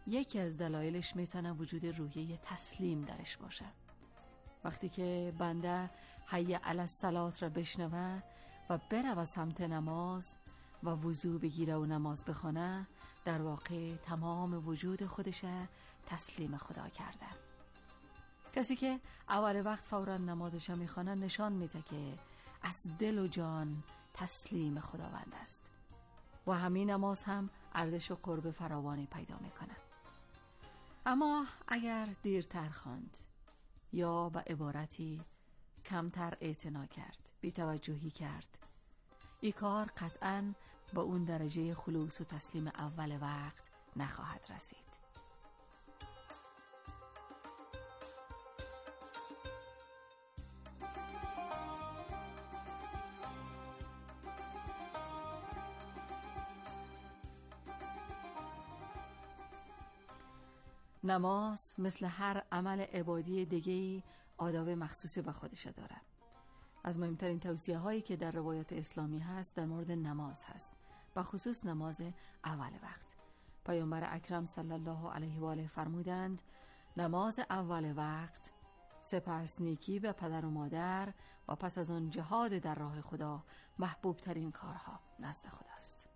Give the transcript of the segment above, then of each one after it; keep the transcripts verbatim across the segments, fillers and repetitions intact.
یکی از دلایلش میتونه وجود روحیه تسلیم درش باشه. وقتی که بنده حی علی الصلاة را بشنوه و بره و سمت نماز و وضو بگیره و نماز بخونه، در واقع تمام وجود خودش تسلیم خدا کرده. کسی که اول وقت فورا نمازش میخونه نشان میده که از دل و جان تسلیم خداوند است و همین نماز هم ارزش و قرب فراوانی پیدا میکنه. اما اگر دیرتر خواند یا به عبارتی کمتر اعتنا کرد، بی‌توجهی کرد، این کار قطعاً به اون درجه خلوص و تسلیم اول وقت نخواهد رسید. نماز مثل هر عمل عبادی دیگه‌ای آداب مخصوصی به خودش داره. از مهمترین توصیه هایی که در روایات اسلامی هست در مورد نماز هست، به خصوص نماز اول وقت. پیامبر اکرم صلی الله علیه و آله فرمودند نماز اول وقت سپس نیکی به پدر و مادر و پس از آن جهاد در راه خدا محبوب ترین کارها نزد خداست.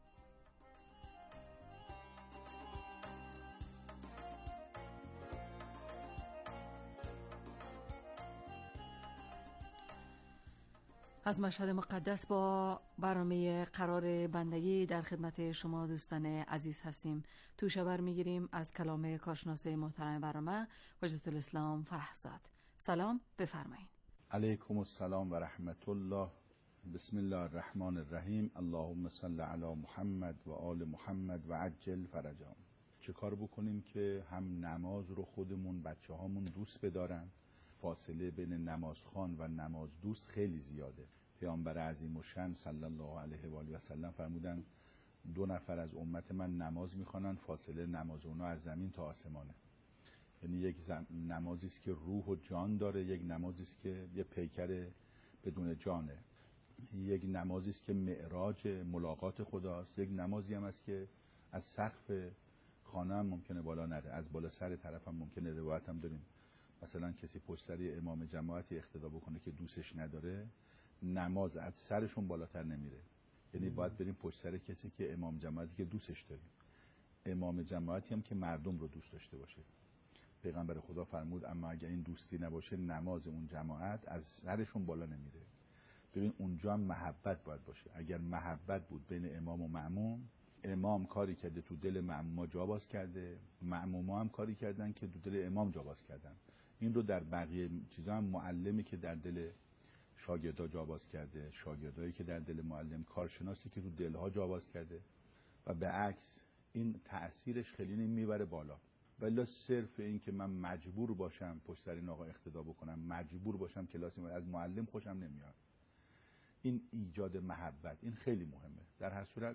از مشهد مقدس با برنامه قرار بندگی در خدمت شما دوستان عزیز هستیم. توشه بر میگیریم از کلام کارشناس محترم برنامه حجت الاسلام فرحزاد. سلام، بفرمایید. علیکم السلام و رحمت الله. بسم الله الرحمن الرحیم. اللهم صل علی محمد و آل محمد و عجل فرجهم. چه کار بکنیم که هم نماز رو خودمون بچه هامون دوست بدارن؟ فاصله بین نمازخوان و نماز دوست خیلی زیاده. پیامبر عظیم الشأن صلی الله علیه و آله و سلم فرمودن دو نفر از امت من نماز میخوانن، فاصله نماز اونا از زمین تا آسمانه. یعنی یک نمازی است که روح و جان داره، یک نمازی است که یه پیکر بدون جانه، یک نمازی است که معراج ملاقات خداست، یک نمازی هم است که از سقف خانه هم ممکنه بالا نره، از بالا سر طرف هم ممکنه. روایت هم داریم مثلا کسی پشت سر امام جماعتی اقتدا بکنه که دوستش نداره، نماز از سرشون بالاتر نمیره. یعنی باید بریم پشت سر کسی که امام جماعتی که دوستش داریم، امام جماعتی هم که مردم رو دوست داشته باشه. پیغمبر خدا فرمود اما اگه این دوستی نباشه نماز اون جماعت از سرشون بالا نمیره. ببین اونجا هم محبت باید باشه. اگر محبت بود بین امام و مأموم، امام کاری کرده تو دل مأموما جا باز کرده، مأموما هم کاری کردن که تو دل امام جا باز کردن. این رو در بقیه چیزا هم معلمی که در دل شاگردا جا باز کرده، شاگردایی که در دل معلم، کارشناسی که تو دلها جا باز کرده و به عکس، این تأثیرش خیلی نمیبره بالا. ولی صرف این که من مجبور باشم پشت سر این آقا اقتدا بکنم، مجبور باشم کلاسی از معلم خوشم نمیاد، این ایجاد محبت این خیلی مهمه. در هر صورت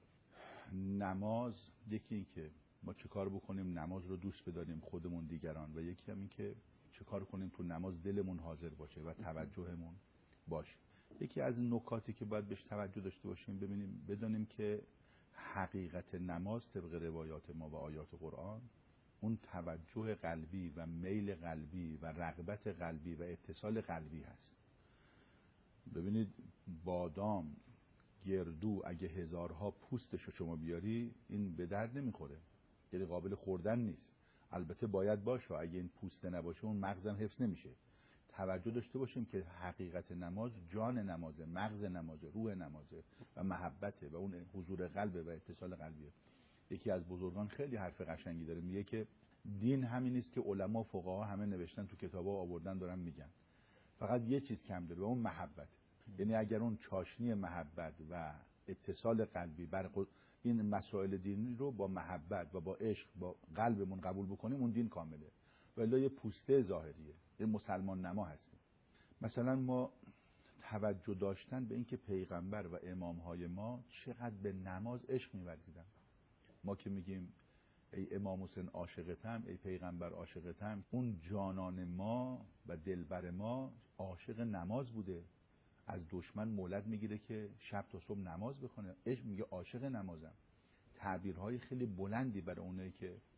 نماز یکی این که ما چه کار بکنیم نماز رو دوست بداریم خودمون دیگران، و یکی هم این که چه کار کنیم تو نماز دلمون حاضر باشه و توجهمون باشه. یکی از نکاتی که باید بهش توجه داشته باشیم ببینیم بدونیم که حقیقت نماز طبق روایات ما و آیات قرآن اون توجه قلبی و میل قلبی و رغبت قلبی و اتصال قلبی هست. ببینید بادام، گردو اگه هزارها پوستشو شما بیاری این به درد نمیخوره، یعنی قابل خوردن نیست. البته باید باشه، اگه این پوسته نباشه اون مغزم حفظ نمیشه. توجه داشته باشیم که حقیقت نماز جان نمازه، مغز نمازه، روح نمازه و محبته و اون حضور قلبه و اتصال قلبیه. یکی از بزرگان خیلی حرف قشنگی داره، میگه که دین همین نیست که علما و فقها همه نوشتن تو کتابا آوردن دارن میگن، فقط یه چیز کم داره و اون محبت. یعنی اگر اون چاشنی محبت و اتصال قلبی بر این مسائل دینی رو با محبت و با عشق با قلبمون قبول بکنیم اون دین کامله. ولی یه پوسته ظاهریه، یه مسلمان نما هستیم. مثلا ما توجه داشتن به اینکه پیغمبر و امامهای ما چقدر به نماز عشق می‌ورزیدن. ما که میگیم ای امام حسین عاشقتم، ای پیغمبر عاشقتم، اون جانان ما و دلبر ما عاشق نماز بوده. از دشمن مولد میگیره که شب تا صبح نماز بخونه، عشق میگه عاشق نمازم. تعبیرهای خیلی بلندی برای اونایی که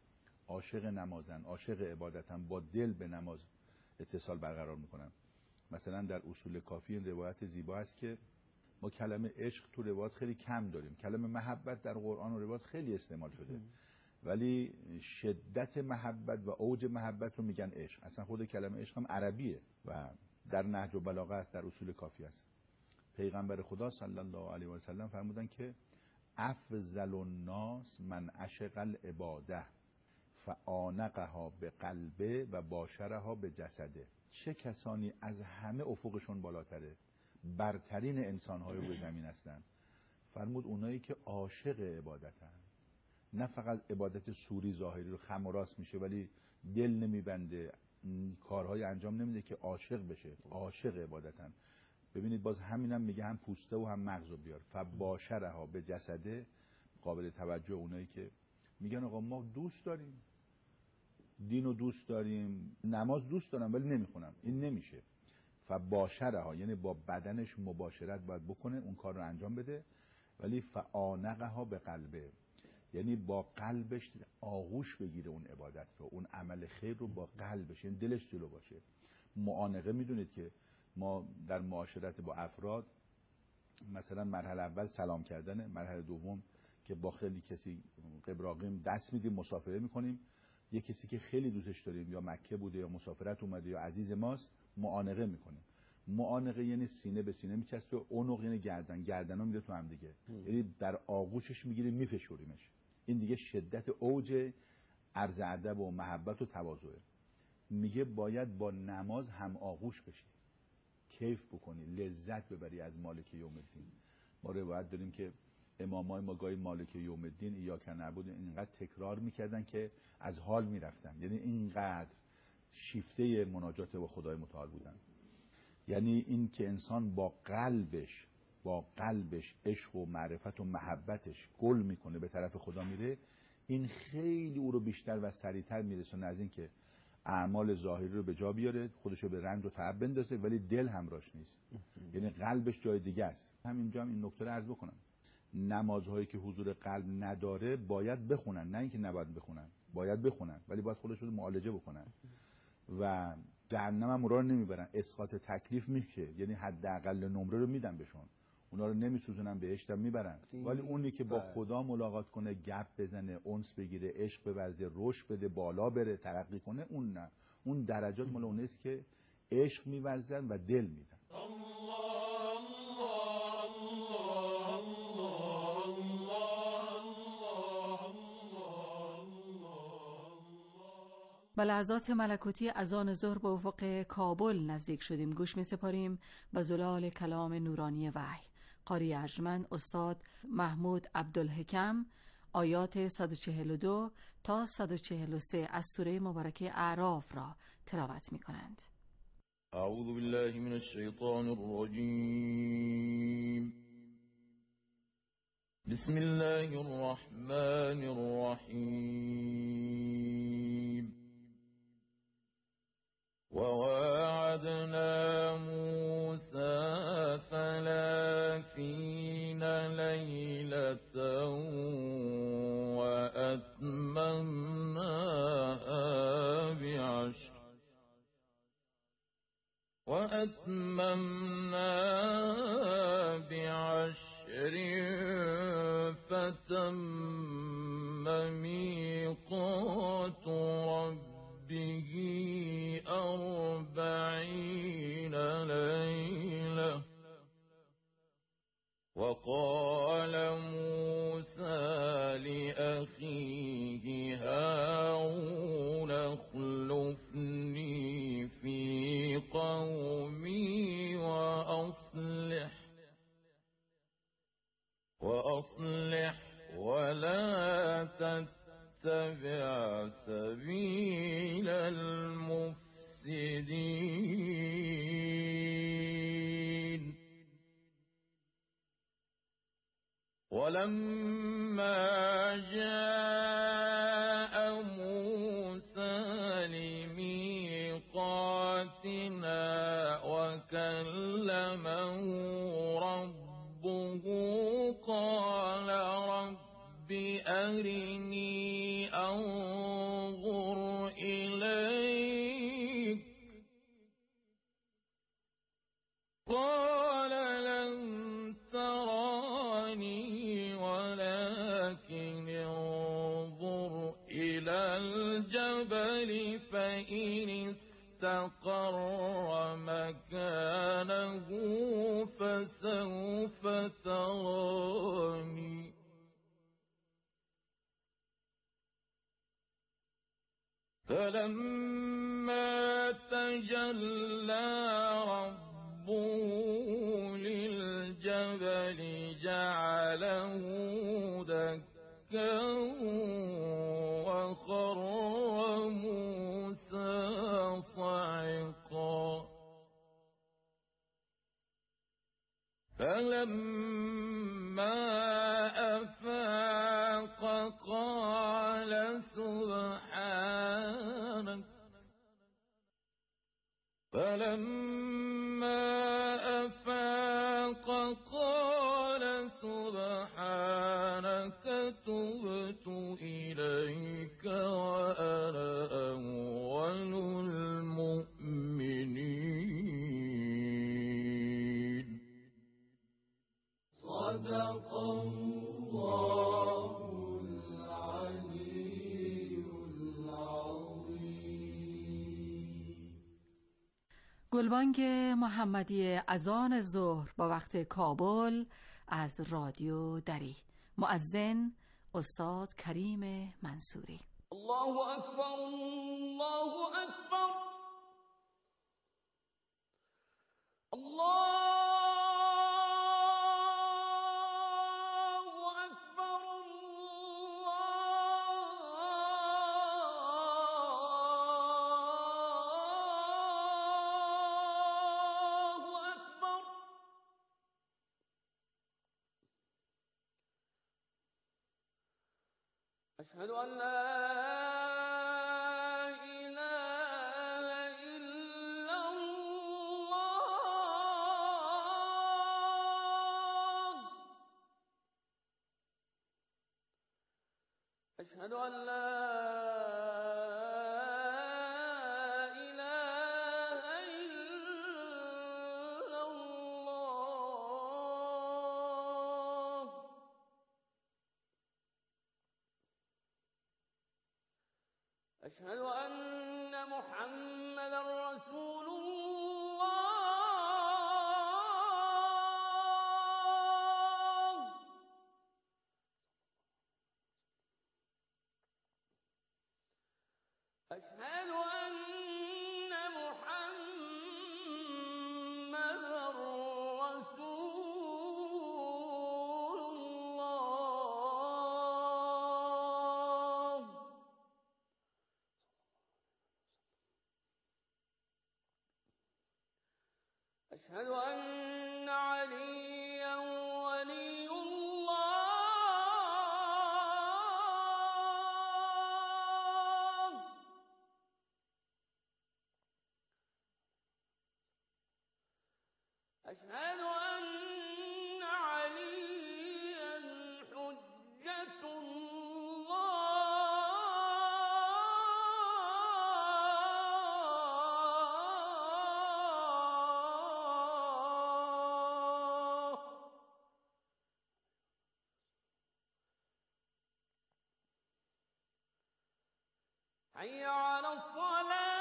عاشق نمازن، عاشق عبادتن، با دل به نماز اتصال برقرار میکنن. مثلا در اصول کافی این روایت زیبا است که ما کلمه عشق تو روایت خیلی کم داریم. کلمه محبت در قرآن و روایت خیلی استعمال شده، ولی شدت محبت و اوج محبت رو میگن عشق. اصلا خود کلمه عشق هم عربیه و در نهج و بلاغه است، در اصول کافی است. پیغمبر خدا صلی الله علیه و سلم فرمودن که افضل الناس من عشق العباده فآنقها به قلبه و باشرها به جسده. چه کسانی از همه افقشون بالاتره، برترین انسان‌های روی زمین هستند. فرمود اونایی که عاشق عبادتن، نه فقط عبادت سوری ظاهری رو خم و راست میشه ولی دل نمیبنده، کارهای انجام نمیده که عاشق بشه، عاشق عبادتن. ببینید باز همینم میگه هم پوسته و هم مغزو بیار. فباشرها به جسده، قابل توجه اونایی که میگن آقا ما دوست داریم دین و دوست داریم، نماز دوست دارم ولی نمیخونم، این نمیشه. فباشرها یعنی با بدنش مباشرت باید بکنه، اون کار رو انجام بده، ولی فآنقها به قلبه، یعنی با قلبش آغوش بگیره اون عبادت رو، اون عمل خیر رو با قلبش، یعنی دلش جلو باشه. معانقه میدونید که ما در معاشرت با افراد مثلا مرحله اول سلام کردنه، مرحله دوم که با خیلی کسی قبراقیم دست میدیم، مسافره میکنیم. یه کسی که خیلی دوستش داریم یا مکه بوده یا مسافرت اومده یا عزیز ماست، معانقه میکنیم. معانقه یعنی سینه به سینه میچسبه، عنق یعنی گردن، گردنا میره تو هم دیگه، یعنی در آغوشش میگیره میفشوریمش. این دیگه شدت اوج عرض ادب و محبت و تواضعه. میگه باید با نماز هم آغوش بشی، کیف بکنی، لذت ببری از مالک یوم الدین. ما روایت داریم که امامای ما گاهی مالک یوم الدین ایاک نعبد اینقدر تکرار میکردن که از حال میرفتن، یعنی اینقدر شیفته مناجات با خدای متعال بودن. یعنی این که انسان با قلبش با قلبش عشق و معرفت و محبتش گل میکنه به طرف خدا میره، این خیلی او رو بیشتر و سریعتر میرسونه از این که اعمال ظاهری رو به جا بیاره، خودش رو به رنج و تعب بندازه ولی دل همراش نیست، یعنی قلبش جای دیگه است. همینجا هم این نکته رو عرض بکنم، نمازهایی که حضور قلب نداره باید بخونن، نه اینکه نباید بخونن، باید بخونن ولی باید خودشون رو معالجه بکنن. و جهنم هم اونها رو نمیبرن، اسقاط تکلیف میشه، یعنی حداقل نمره رو میدن بهشون، اونا رو نمیسوزونن، بهشت هم میبرن. ولی اونی که با خدا ملاقات کنه، گپ بزنه، انس بگیره، عشق بورزه، رشد بده، بالا بره، ترقی کنه، اون نه، اون درجات مال اونست که عشق میورزن و دل میدن. به لحظات ملکوتی اذان ظهر به افق کابل نزدیک شدیم. گوش می سپاریم به زلال کلام نورانی وحی. قاری ارجمند استاد محمود عبدالحکم آیات صد و چهل و دو تا صد و چهل و سه از سوره مبارکه اعراف را تلاوت می کنند. اعوذ بالله من الشیطان الرجیم. بسم الله الرحمن الرحیم. وواعدنا موسى ثلاثين ليلة وأتممناها بعشر وأتممناها بعشر فتم ميقات ربه أربعين ليلة. وقال موسى لأخيه هارون اخلفني في قومي وأصلح وأصلح ولا تتبع سبيل المفسدين. ولما جاء موسى لميقاتنا وكلمه ربه قال رب أرني أنظر الجبل فإن استقر مكانه فسوف تراني فلما تجلى ربه للجبل جعله دكا وخر موسى صعقا فلما أفاق قال سبحانك فلما أفاق قال سبحانك تبت إليك وأنا أول المؤمنين. صدق الله العلي العظيم. گلبانگ محمدی اذان ظهر با وقت کابل از رادیو دری. مؤذن استاد کریم منصوری. الله اکبر الله اکبر الله أشهد أن لا إله إلا الله أشهد أن لا إله إلا الله أشهد أن محمدا رسول الله أشهد أن محمدا رسول الله أشهد أن عليا ولي الله أشهد أن عليا حجة الله حي على الصلاة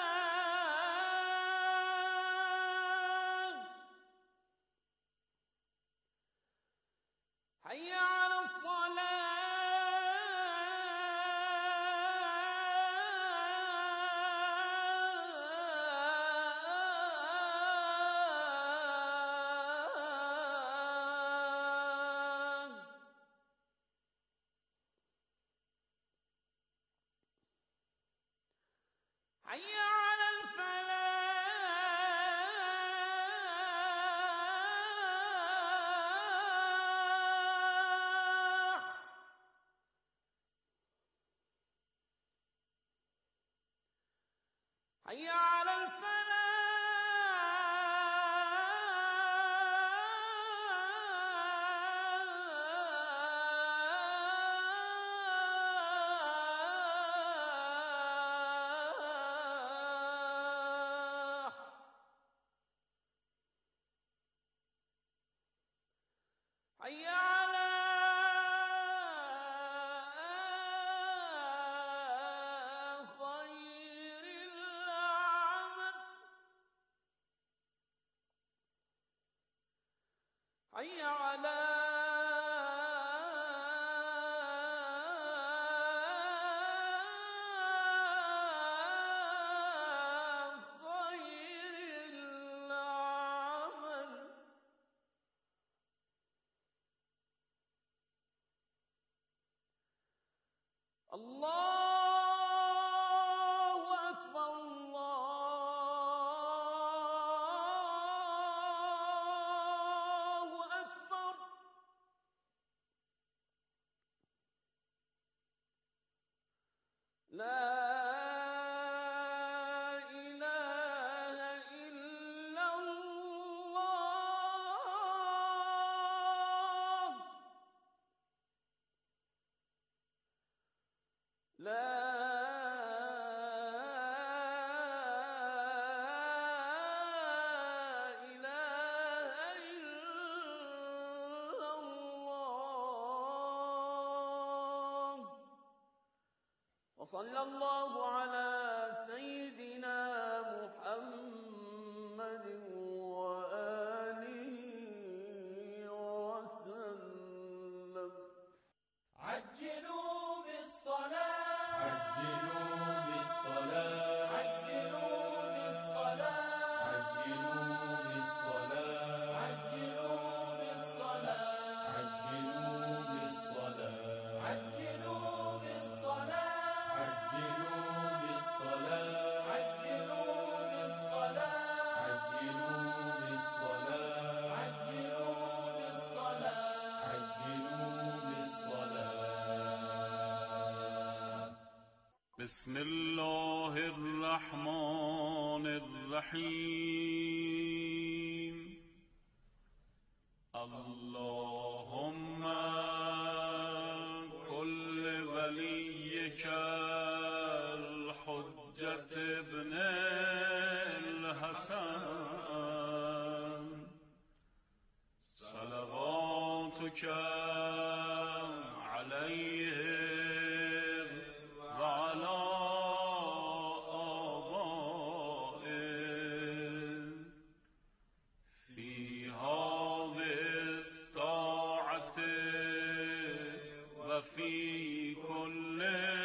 حي على الصلاة حي على الفلاح حي على الفلاح حي على حي على الله أكبر الله أكبر لا إله إلا الله لا إله إلا الله وصلى الله على سيدنا محمد وآله وسلم عجلوا بالصلاة عجلوا بالصلاة عجلوا بالصلاة عجلوا بالصلاة عجلوا بالصلاة عجلوا بالصلاة عجلوا بالصلاة عجلوا بالصلاة عجلوا بالصلاة عجلوا بالصلاة عجلوا بالصلاة عجلوا بالصلاة بسم الله الرحمن الرحيم اللهم كل وليك الحجة ابن الحسن صلواتك عليه وعلى آبائه في هذه الساعة وفي كل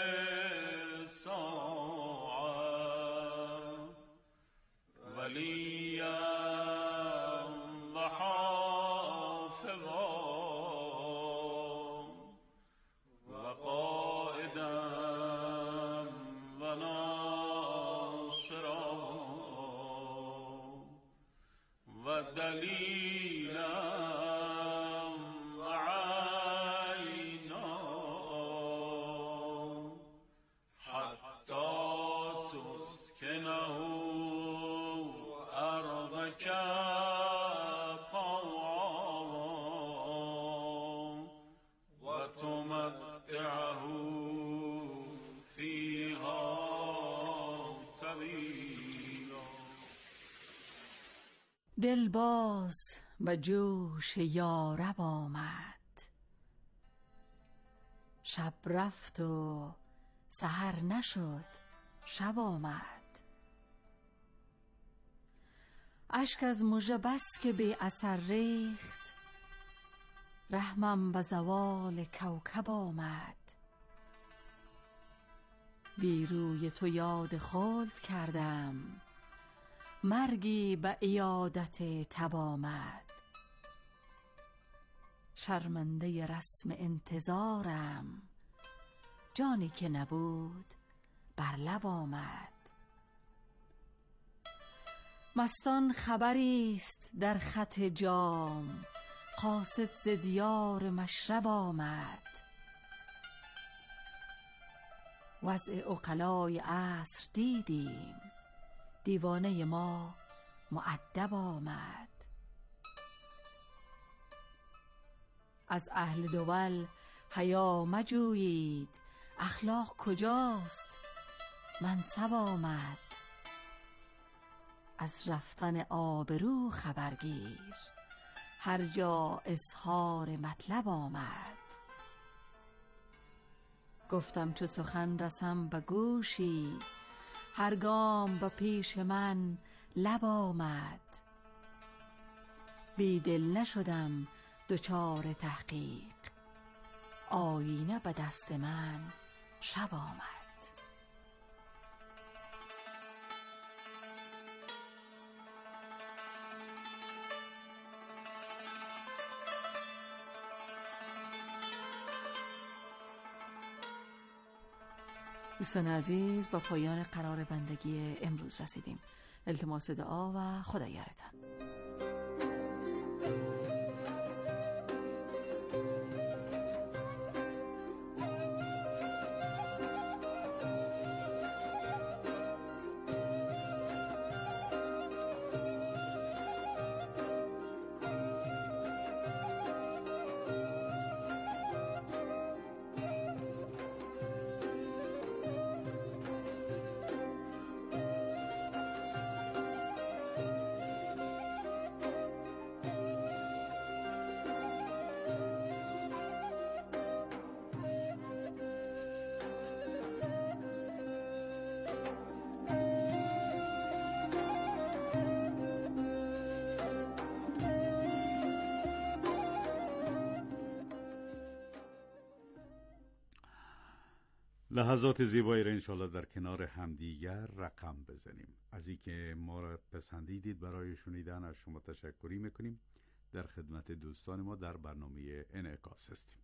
ساعة وليا وحافظا وقائدا وناصرا ودليلا وعينا حتى تسكنه أرضك طوعا وتمتعه فيها طويلا. دلباز و جوش یارب آمد، شب رفت و سحر نشد شب آمد. اشک از مژه بس که بی اثر ریخت، رحمم به زوال کوکب آمد. بی روی تو یاد خلد کردم، مرگی به عیادت تب آمد. شرمنده رسم انتظارم، جانی که نبود بر لب آمد. مستان خبریست در خط جام، قاصد ز دیار مشرب آمد. وضع عقلای عصر دیدیم، دیوانه ما مؤدب آمد. از اهل دول حیا مجویید، اخلاق کجاست منصب آمد. از رفتن آبرو خبرگیر، هر جا اظهار مطلب آمد. گفتم چو سخن رسم به گوشی، هر گام به پیش من لب آمد. بی دل نشدم دچار تحقیق، آینه به دست من شب آمد. دوستان عزیز، با پایان قرار بندگی امروز رسیدیم. التماس دعا و خدایارتان. لحظات زیبایی را انشالله در کنار همدیگر رقم بزنیم. از این که ما را پسندیدید برای شنیدن از شما تشکری میکنیم. در خدمت دوستان ما در برنامه انعکاس هستیم.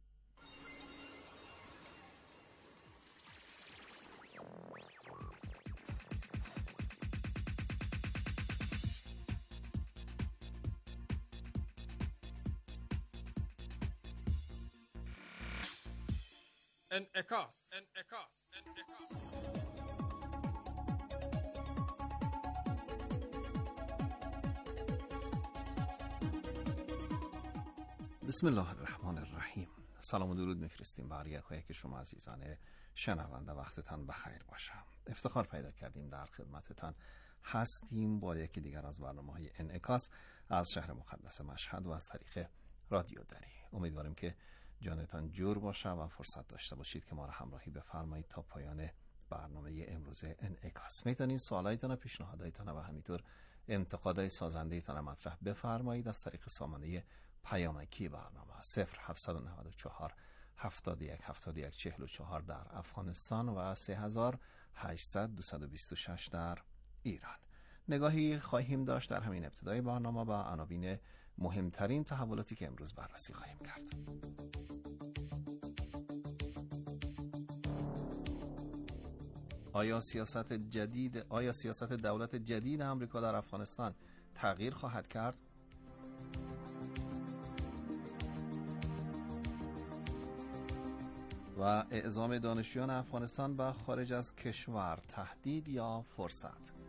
انعکاس انعکاس انعکاس بسم الله الرحمن الرحیم. سلام و درود میفرستیم بر یکایک که شما عزیزان شنونده. وقتتان بخیر باشه. افتخار پیدا کردیم در خدمتتان هستیم با یکی دیگر از برنامه‌های انعکاس از شهر مقدس مشهد و از طریق رادیو دری. امیدواریم که جانتان جور باشه و فرصت داشته باشید که ما را همراهی بفرمایید تا پایان برنامه امروز انعکاس. میتونید سوالایتان و پیشنهادایتان و همینطور انتقادهای سازنده‌ایتان مطرح بفرمایید از طریق سامانه پیامکی برنامه صفر هفتصد و نود و چهار هفتاد و یک هفتاد و یک چهل و چهار در افغانستان و سه هزار و هشتصد دویست و بیست و شش در ایران. نگاهی خواهیم داشت در همین ابتدای برنامه با عناوین مهمترین تحولاتی که امروز بررسی خواهیم کرد. آیا سیاست جدید آیا سیاست دولت جدید آمریکا در افغانستان تغییر خواهد کرد؟ و اعزام دانشجویان افغانستان به خارج از کشور تهدید یا فرصت؟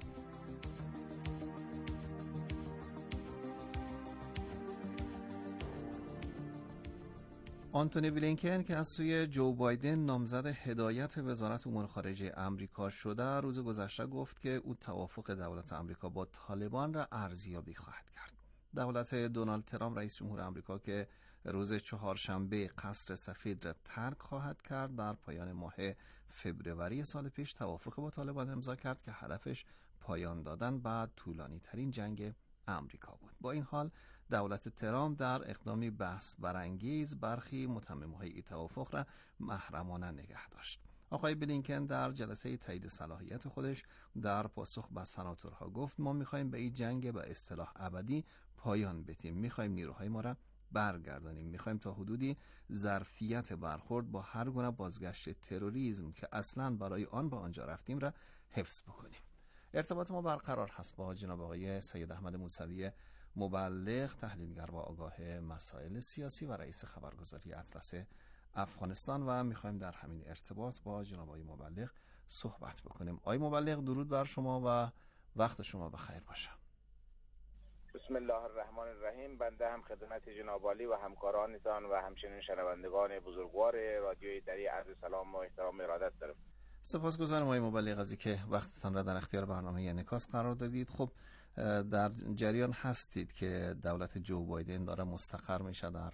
آنتونی بلینکن که از سوی جو بایدن نامزد هدایت وزارت امور خارجه امریکا شده، روز گذشته گفت که او توافق دولت امریکا با طالبان را ارزیابی خواهد کرد. دولت دونالد ترامپ رئیس جمهور امریکا که روز چهارشنبه قصر سفید را ترک خواهد کرد، در پایان ماه فوریه سال پیش توافق با طالبان امضا کرد که هدفش پایان دادن به طولانی ترین جنگ امریکا بود. با این حال دولت ترامپ در اقدامی بحث برانگیز برخی متمم‌های این توافق را محرمانه نگه داشت. آقای بلینکن در جلسه تایید صلاحیت خودش در پاسخ به سناتورها گفت ما می‌خوایم به این جنگ به اصطلاح ابدی پایان بدیم، می‌خوایم نیروهای ما را برگردانیم، می‌خوایم تا حدودی ظرفیت برخورد با هر گونه بازگشت تروریسم که اصلاً برای آن به آنجا رفتیم را حفظ بکنیم. ارتباط ما برقرار هست با جناب آقای سید احمد موسوی مبلغ، تحلیلگر و آگاه مسائل سیاسی و رئیس خبرگزاری اطلس افغانستان و میخوایم در همین ارتباط با جناب آقای مبلغ صحبت بکنیم. آقای مبلغ درود بر شما و وقت شما بخیر باشه. بسم الله الرحمن الرحیم. بنده هم خدمت جناب عالی و همکارانتان و همچنین شنوندگان بزرگوار رادیوی دری عرض سلام و احترام و ارادت دارم. سپاسگزارم آقای مبلغ از اینکه وقتتان را در اختیار برنامه انعکاس قرار دادید. خب در جریان هستید که دولت جو بایدن داره مستقر میشه در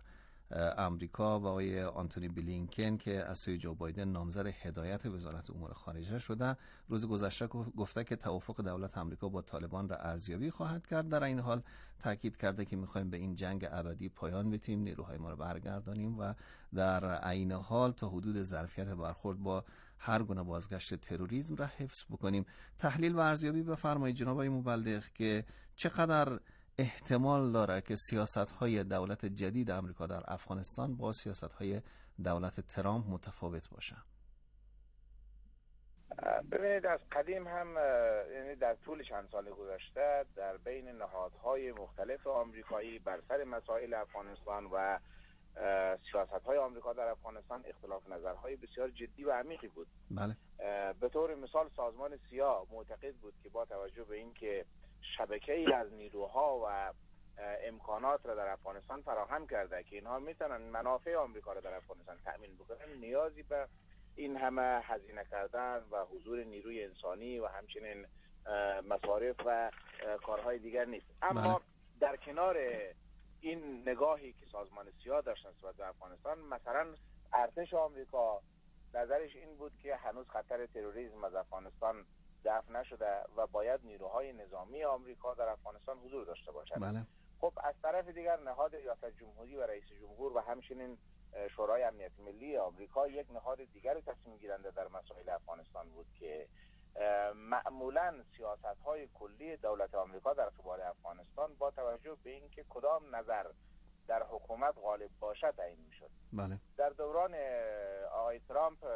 امریکا و آقای آنتونی بلینکن که از سوی جو بایدن نامزد هدایت وزارت امور خارجه شده، روز گذشته گفته که توافق دولت امریکا با طالبان را ارزیابی خواهد کرد. در این حال تاکید کرده که می‌خوایم به این جنگ ابدی پایان بدیم، نیروهای ما را برگردانیم و در عین حال تا حدود ظرفیت برخورد با هر گونه بازگشت تروریسم را حفظ بکنیم. تحلیل و ارزیابی بفرمایید جناب آقای مبلغ که چقدر احتمال داره که سیاست‌های دولت جدید امریکا در افغانستان با سیاست‌های دولت ترامپ متفاوت باشه؟ ببینید، از قدیم هم یعنی در طول چند سال گذشته در بین نهادهای مختلف آمریکایی بر سر مسائل افغانستان و سیاست‌های آمریکا در افغانستان اختلاف نظرهای بسیار جدی و عمیقی بود. بله. به طور مثال سازمان سیا معتقد بود که با توجه به اینکه شبکه‌ای از نیروها و امکانات را در افغانستان فراهم کرده که اینها میتونن منافع آمریکا را در افغانستان تأمین بکنن، نیازی به این همه هزینه کردن و حضور نیروی انسانی و همچنین مصارف و کارهای دیگر نیست. اما بله. در کنار این نگاهی که سازمان سیا داشت نسبت به افغانستان، مثلا ارتش آمریکا نظرش این بود که هنوز خطر تروریسم از افغانستان دفع نشده و باید نیروهای نظامی آمریکا در افغانستان حضور داشته باشد. بله. خب از طرف دیگر نهاد ریاست جمهوری و رئیس جمهور و همچنین شورای امنیت ملی آمریکا یک نهاد دیگر تصمیم گیرنده در مسائل افغانستان بود که معمولاً سیاست‌های کلی دولت آمریکا در قبال افغانستان با توجه به اینکه کدام نظر در حکومت غالب باشد تعیین می‌شد. بله. در دوران آقای ترامپ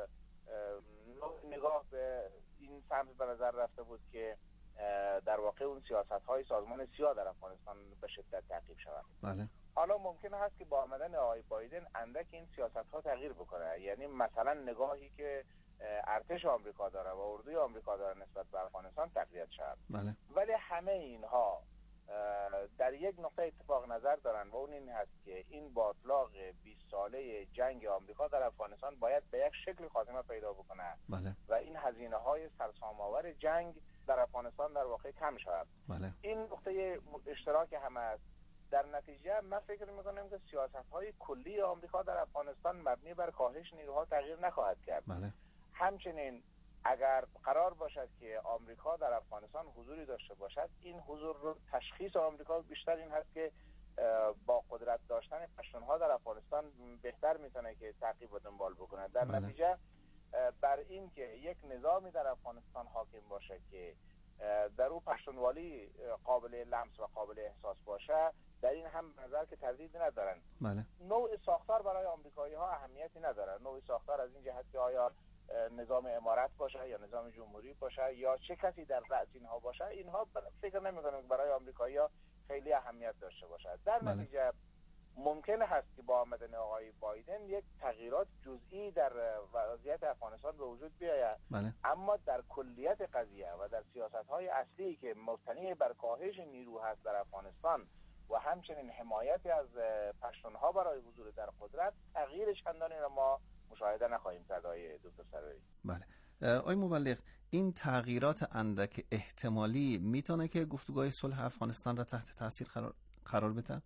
نگاه به این سمت به نظر رفته بود که در واقع اون سیاست‌های سازمان سیا در افغانستان به شدت تعقیب شود. بله. حالا ممکن هست که با آمدن آقای بایدن اندک این سیاست‌ها تغییر بکنه، یعنی مثلا نگاهی که ارتش آمریکا داره و اردوی آمریکا داره نسبت به افغانستان تقویت شود. بله. ولی همه اینها در یک نقطه اتفاق نظر دارن و اون این هست که این با اطلاق بیست ساله جنگ آمریکا در افغانستان باید به یک شکل خاتمه پیدا بکنه. بله. و این هزینه‌های سرسام‌آور جنگ در افغانستان در واقع کم شود. بله. این نقطه اشتراک همه است. در نتیجه من فکر می‌کنم که سیاست‌های کلی آمریکا در افغانستان مبنی بر کاهش نیروها تغییر نخواهد کرد. بله. همچنین اگر قرار باشد که آمریکا در افغانستان حضوری داشته باشد، این حضور رو تشخیص آمریکا بیشتر این هست که با قدرت داشتن پشتونها در افغانستان بهتر میتونه که تعقیب و دنبال بکنه. در بله. نتیجه بر این که یک نظامی در افغانستان حاکم باشه که در او پشتونوالی قابل لمس و قابل احساس باشه، در این هم نظر که تردید ندارن. بله. نوع ساختار برای آمریکایی ها اهمیتی نداره. نوع ساختار از این جهت که آیا نظام امارت باشه یا نظام جمهوری باشه یا چه کسی در رأس اینها باشه، اینها فکر نمی‌کنم برای آمریکایی‌ها خیلی اهمیت داشته باشد. در بله. نتیجه ممکن هست که با آمدن آقای بایدن یک تغییرات جزئی در وضعیت افغانستان به وجود بیاید. بله. اما در کلیت قضیه و در سیاست‌های اصلی که مبتنی بر کاهش نیرو هست در افغانستان و همچنین حمایت از پشتونها برای حضور در قدرت، تغییر چندانی را ما مشاهده نخواهیم کرد. آقای دکتر سروری. بله. آقای مبلغ، این تغییرات اندک احتمالی میتونه که گفتگوهای صلح افغانستان را تحت تاثیر قرار قرار بده؟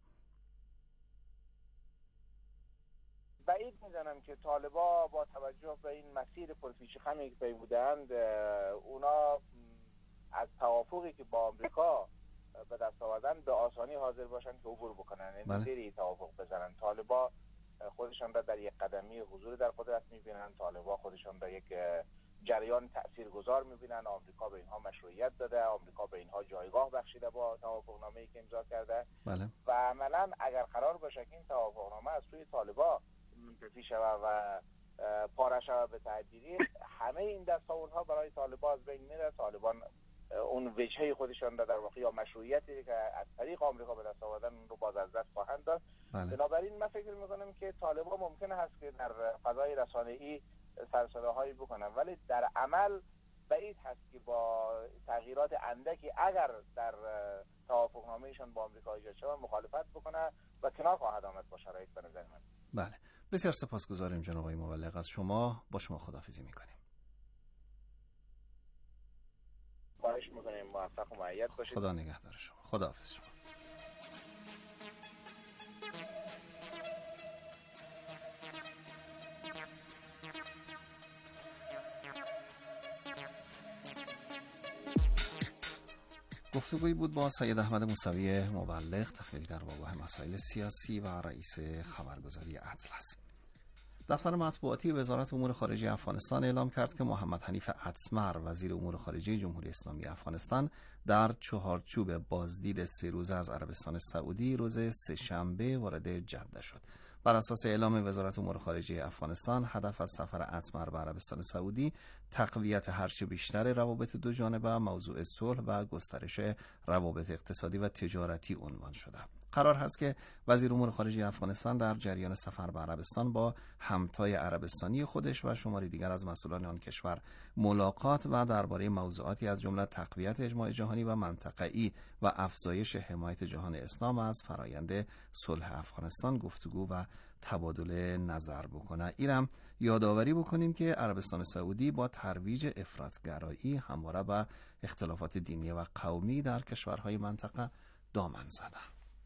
بعید میدانم که طالبا با توجه به این مسیر پرپیچ و خمی که پی بودند، اونا از توافقی که با آمریکا به دست آوردن به آسانی حاضر باشن که عبور بکنن. این بله. سری توافق بزنن. طالبا خودشان را در یک قدمی حضور در قدرت میبینن. طالبا خودشان را یک جریان تاثیرگذار میبینن. آمریکا به اینها مشروعیت داده، آمریکا به اینها جایگاه بخشیده با توافقنامه‌ای که امضا کرده. بله. و عملاً اگر قرار باشه که این توافقنامه از سوی طالبا منتفی شود و پاره شود به تعبیری، همه این دستاوردها برای طالبا از بین میره. طالبان اون وجهه خودشان را در واقع یا مشروعیتی که از طریق آمریکا به دست آوردن اون رو باز از دست خواهند داد. بله. بنابراین من فکر میکنم که طالبان ممکنه هست که در فضای رسانه‌ای سرصداهایی بکنن، ولی در عمل بعید هست که با تغییرات اندکی اگر در توافقنامه‌ایشان با آمریکا ایجاد شود مخالفت بکنه و کنار خواهد آمد با شرایط به نظر من. بله. بسیار سپاسگزاریم جناب آقای مبلغ از شما. با شما خداحافظی میکنیم. خواهش میکنیم. موفق و مؤید باشید. خدا نگهدار شما. خداحافظ شما. گفتگویی بود با سید احمد موسوی مبلغ، تحلیلگر و آگاه مسائل سیاسی و رئیس خبرگزاری اطلس. دفتر مطبوعاتی وزارت امور خارجه افغانستان اعلام کرد که محمد حنیف اتمر وزیر امور خارجه جمهوری اسلامی افغانستان در چهارچوب بازدید سه روزه از عربستان سعودی روز سه‌شنبه وارد جده شد. بر اساس اعلام وزارت امور خارجه افغانستان، هدف از سفر اتمر به عربستان سعودی تقویت هرچه بیشتر روابط دو جانبه، موضوع صلح و گسترش روابط اقتصادی و تجارتی عنوان شده. قرار هست که وزیر امور خارجه افغانستان در جریان سفر به عربستان با همتای عربستانی خودش و شماری دیگر از مسئولان آن کشور ملاقات و درباره موضوعاتی از جمله تقویت اجماع جهانی و منطقه‌ای و افزایش حمایت جهان اسلام از فرایند صلح افغانستان گفتگو و تبادل نظر بکنه. اینم یادآوری بکنیم که عربستان سعودی با ترویج افراطگرایی همواره به اختلافات دینی و قومی در کشورهای منطقه دامن زده.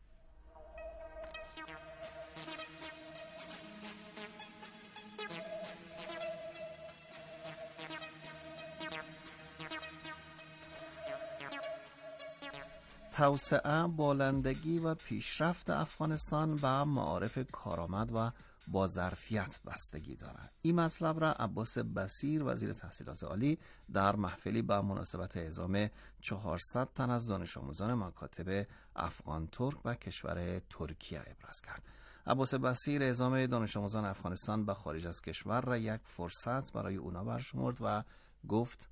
توسعه، بالندگی و پیشرفت افغانستان به معارف کارآمد و با ظرفیت بستگی دارد. این مطلب را عباس بصیر وزیر تحصیلات عالی در محفلی به مناسبت اعزام چهارصد تن از دانش آموزان مکاتب افغان ترک و کشور ترکیه ابراز کرد. عباس بصیر اعزام دانش آموزان افغانستان به خارج از کشور را یک فرصت برای اونا برشمرد و گفت: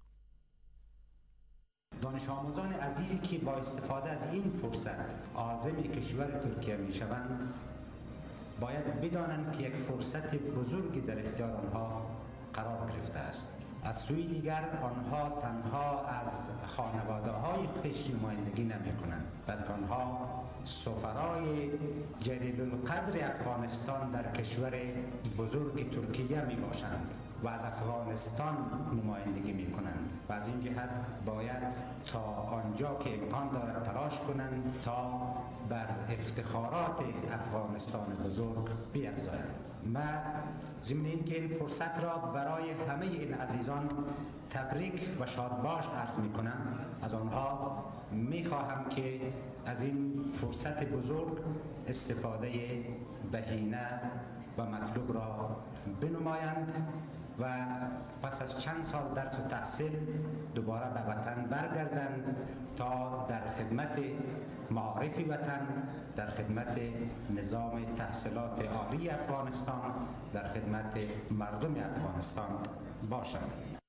دانش آموزان عزیزی که با استفاده از این فرصت عازم کشور ترکیه می شوند باید بدانند که یک فرصت بزرگی در اختیار آنها قرار گرفته است. از سوی دیگر آنها تنها از خانواده های خویش نمایندگی نمی کنند، بلکه آنها سفرای جلیل القدر افغانستان در کشور بزرگ ترکیه می باشند و از افغانستان نمایندگی می کنند و از این جهت باید تا آنجا که امکان دارد تلاش کنند تا بر افتخارات افغانستان بزرگ بیفزایند. من ضمن اینکه این فرصت را برای همه این عزیزان تبریک و شادباش عرض می کنم، از آنها می خواهم که از این فرصت بزرگ استفاده بهینه و مطلوب را بنمایند و پس از چند سال درس و تحصیل دوباره به وطن برگردند تا در خدمت معارف وطن، در خدمت نظام تحصیلات عالی افغانستان، در خدمت مردم افغانستان باشند.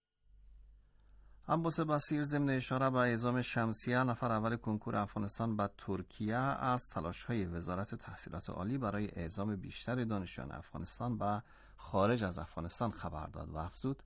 عباس بصیر ضمن اشاره به اعزام شمسیه نفر اول کنکور افغانستان به ترکیه از تلاش‌های وزارت تحصیلات عالی برای اعزام بیشتر دانشجویان افغانستان به خارج از افغانستان خبر داد و افزود: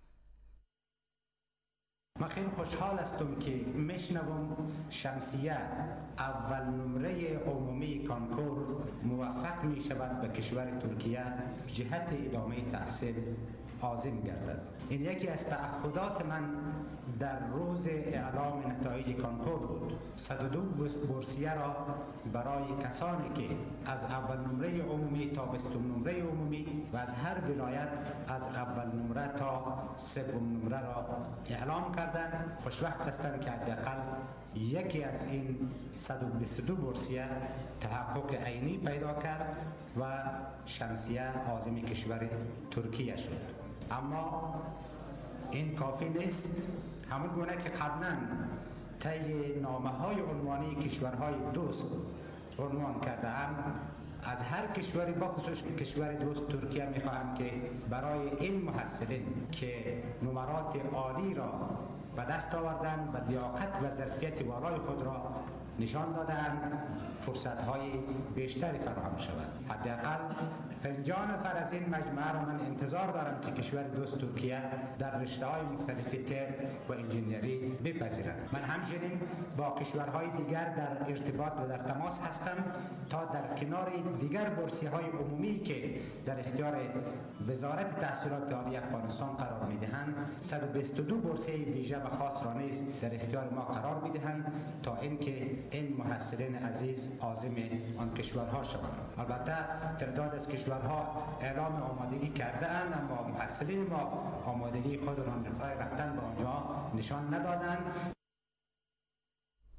من خیلی خوشحال هستم که میشنوم شمسیه اول نمره عمومی کنکور موفق می شود به کشور ترکیه جهت ادامه تحصیل عازم گردد. این یکی از تعهدات من در روز اعلام نتایج کنکور بود. صد و دو بورسیه را برای کسانی که از اول نمره عمومی تا بیستم نمره عمومی و از هر ولایت از اول نمره تا سوم نمره را اعلام کردند. خوشوقت هستم که حداقل یکی از این صد و بیست و دو بورسیه تحقق عینی پیدا کرد و شمسیه عازم کشور ترکیه شد. اما این کافی نیست. همون گونه که قبلا طی نامه های عنوانی کشورهای دوست عنوان کرده ام، از هر کشوری با خصوص کشور دوست ترکیه میخواهم که برای این محصلین که نمرات عالی را به دست آوردن و لیاقت و ظرفیت والای خود را نشان دادن فرصت های بیشتری فراهم شود. حداقل پنجاه نفر از این مجموعه را من انتظار دارم که کشور دوست ترکیه در رشته های مختلف تر و انجینیری بپذیرند. من همچنین با کشورهای دیگر در ارتباط و در تماس هستم تا در کنار دیگر بورسیه های عمومی که در اختیار وزارت تحصیلات عالی افغانستان قرار میدهند، صد و بیست و دو بورسیه ویژه و خاص را نیز در اختیار ما قرار میدهند تا اینکه این محصلین عزیز عازم آن کشورها شوند. البته تعداد از کشورها اعلام آمادگی کرده اند، اما محصلین ما آمادگی خود را برای رفتن به آنجا نشان ندادند.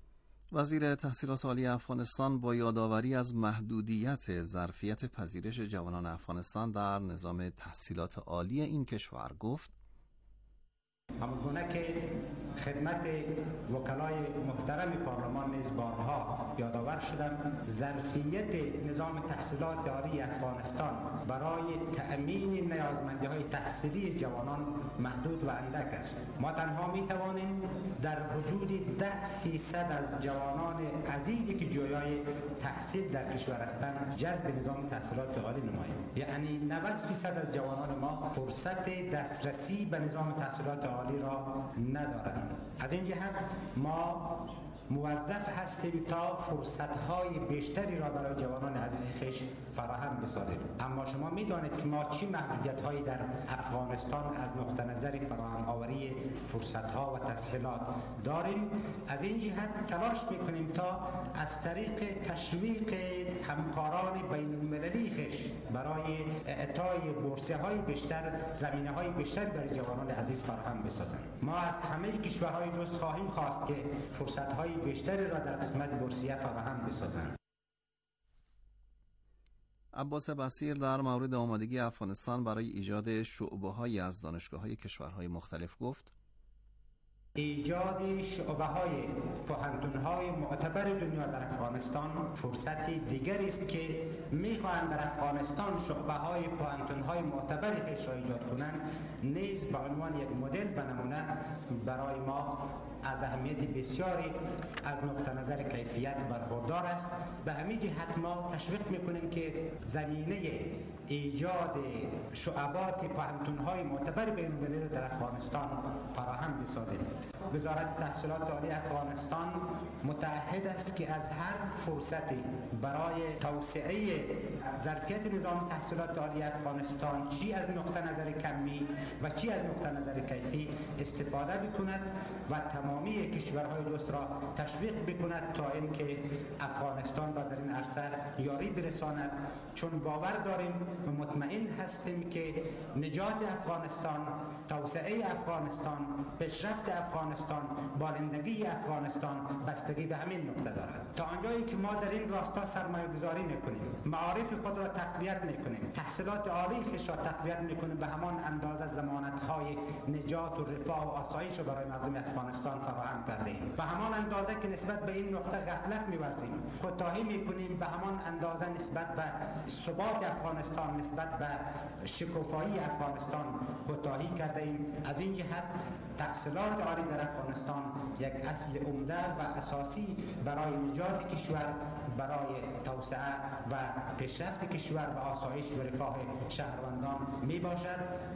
وزیر تحصیلات عالی افغانستان با یادآوری از محدودیت ظرفیت پذیرش جوانان افغانستان در نظام تحصیلات عالی این کشور گفت: همونگونه که خدمت وکلای محترم پارلمان نیز بارها یادآور شدم، ظرفیت نظام تحصیلات عالی افغانستان برای تأمین نیازمندی‌های تحصیلی جوانان محدود و اندک است. ما تنها می توانیم در حدود ده فیصد از جوانان عزیزی که جویای تحصیل در کشور هستند جذب نظام تحصیلات عالی نماییم. یعنی نود فیصد از جوانان ما فرصت دسترسی به نظام تحصیلات عالی را ندارند. از این جهت ما موظف هستیم تا فرصت‌های بیشتری را برای جوانان عزیز خویش فراهم بسازیم. اما شما می‌دانید که ما چه محدودیت‌هایی در افغانستان از نقطه نظر فراهم آوری فرصت‌ها و تسهیلات داریم. از این جهت تلاش می‌کنیم تا از طریق تشویق همکاران بین‌المللی خویش برای اعطای بورسیه‌های بیشتر، زمینه‌های بیشتر برای جوانان عزیز فراهم بسازیم. ما از همه کشورهای دوست خواهیم خواست که فرصت‌های بیشتری را در قسمت بورسیه فراهم بسازند. عباس بصیر در مورد آمادگی افغانستان برای ایجاد شعبه‌هایی از دانشگاه‌های کشورهای مختلف گفت: ایجاد شعبه‌های پوهنتون‌های معتبر دنیا در افغانستان فرصت دیگری است که می‌خواهند در افغانستان شعبه‌های پوهنتون‌های معتبر خویش را ایجاد کنند، نیز به عنوان یک مدل و نمونه برای ما از اهمیت بسیاری از نقطه نظر کیفیت برخوردار است. به همین جهت ما تشویق می‌کنیم که زمینه ایجاد شعبات پوهنتون‌های معتبر بین‌المللی در افغانستان فراهم بسازیم. وزارت تحصیلات عالی افغانستان متعهد است که از هر فرصتی برای توسعه ظرفیت نظام تحصیلات عالی افغانستان چی از نقطه نظر کمی و چی از نقطه نظر کیفی استفاده بکند و تمامی کشورهای دوست را تشویق بکند تا اینکه افغانستان را در این عرصه یاری برساند، چون باور داریم و مطمئن هستیم که نجات افغانستان، توسعه افغانستان، پیشرفت افغانستان، بالندگی افغانستان بستگی به همین نقطه دارد. تا آنجایی که ما در این راستا سرمایه گذاری میکنیم، معارف خود را تقویت میکنیم، تحصیلات عالی خویش را تقویت میکنیم، به همان اندازه ضمانت‌های نجات و رفاه و آسایش را برای مردم افغانستان فراهم کردیم. به همان اندازه که نسبت به این نقطه غفلت می‌ورزیم، کوتاهی میکنیم، به همان اندازه نسبت به ثبات افغانستان، نسبت به شکوفایی افغانستان کوتاهی کردیم. از این جهت تحصیلات عالی در افغانستان یک اصل عمده و اساسی برای نجات کشور، برای توسعه و پیشرفت کشور و آسایش و رفاه شهروندان می باشد.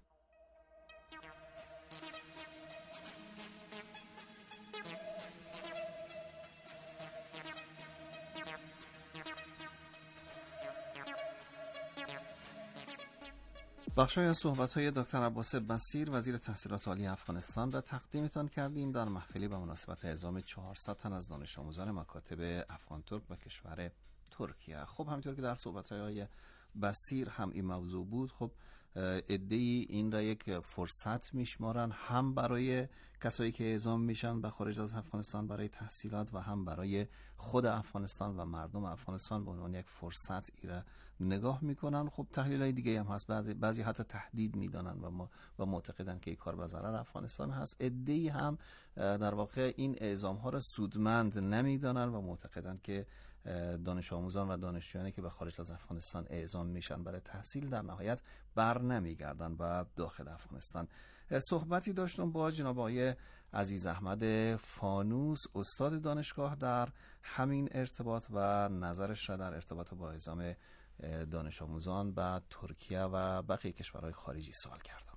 بخشی از صحبت‌های دکتر عباس بصیر وزیر تحصیلات عالی افغانستان را تقدیمتان کردیم در محفلی به مناسبت اعزام چهارصد تن از دانش آموزان مکاتب افغان ترک و کشور ترکیه. خب همینطور که در صحبت‌های بصیر هم این موضوع بود، خب عده‌ای این را یک فرصت میشمارن، هم برای کسایی که اعزام میشن به خارج از افغانستان برای تحصیلات و هم برای خود افغانستان و مردم افغانستان به عنوان یک فرصت ای را نگاه میکنن. خب تحلیل‌های دیگه هم هست، بعضی حتی تهدید میدانن و ما و معتقدن که این کار به ضرر افغانستان هست. عده‌ای هم در واقع این اعزام ها را سودمند نمیدانن و معتقدن که دانش آموزان و دانشجویانی که به خارج از افغانستان اعزام میشن برای تحصیل در نهایت بر نمیگردن و داخل افغانستان. صحبتی داشتم با جناب آقای عزیز احمد فانوس، استاد دانشگاه، در همین ارتباط و نظرش را در ارتباط با اعزام دانش آموزان به ترکیه و بقیه کشورهای خارجی سوال کردم.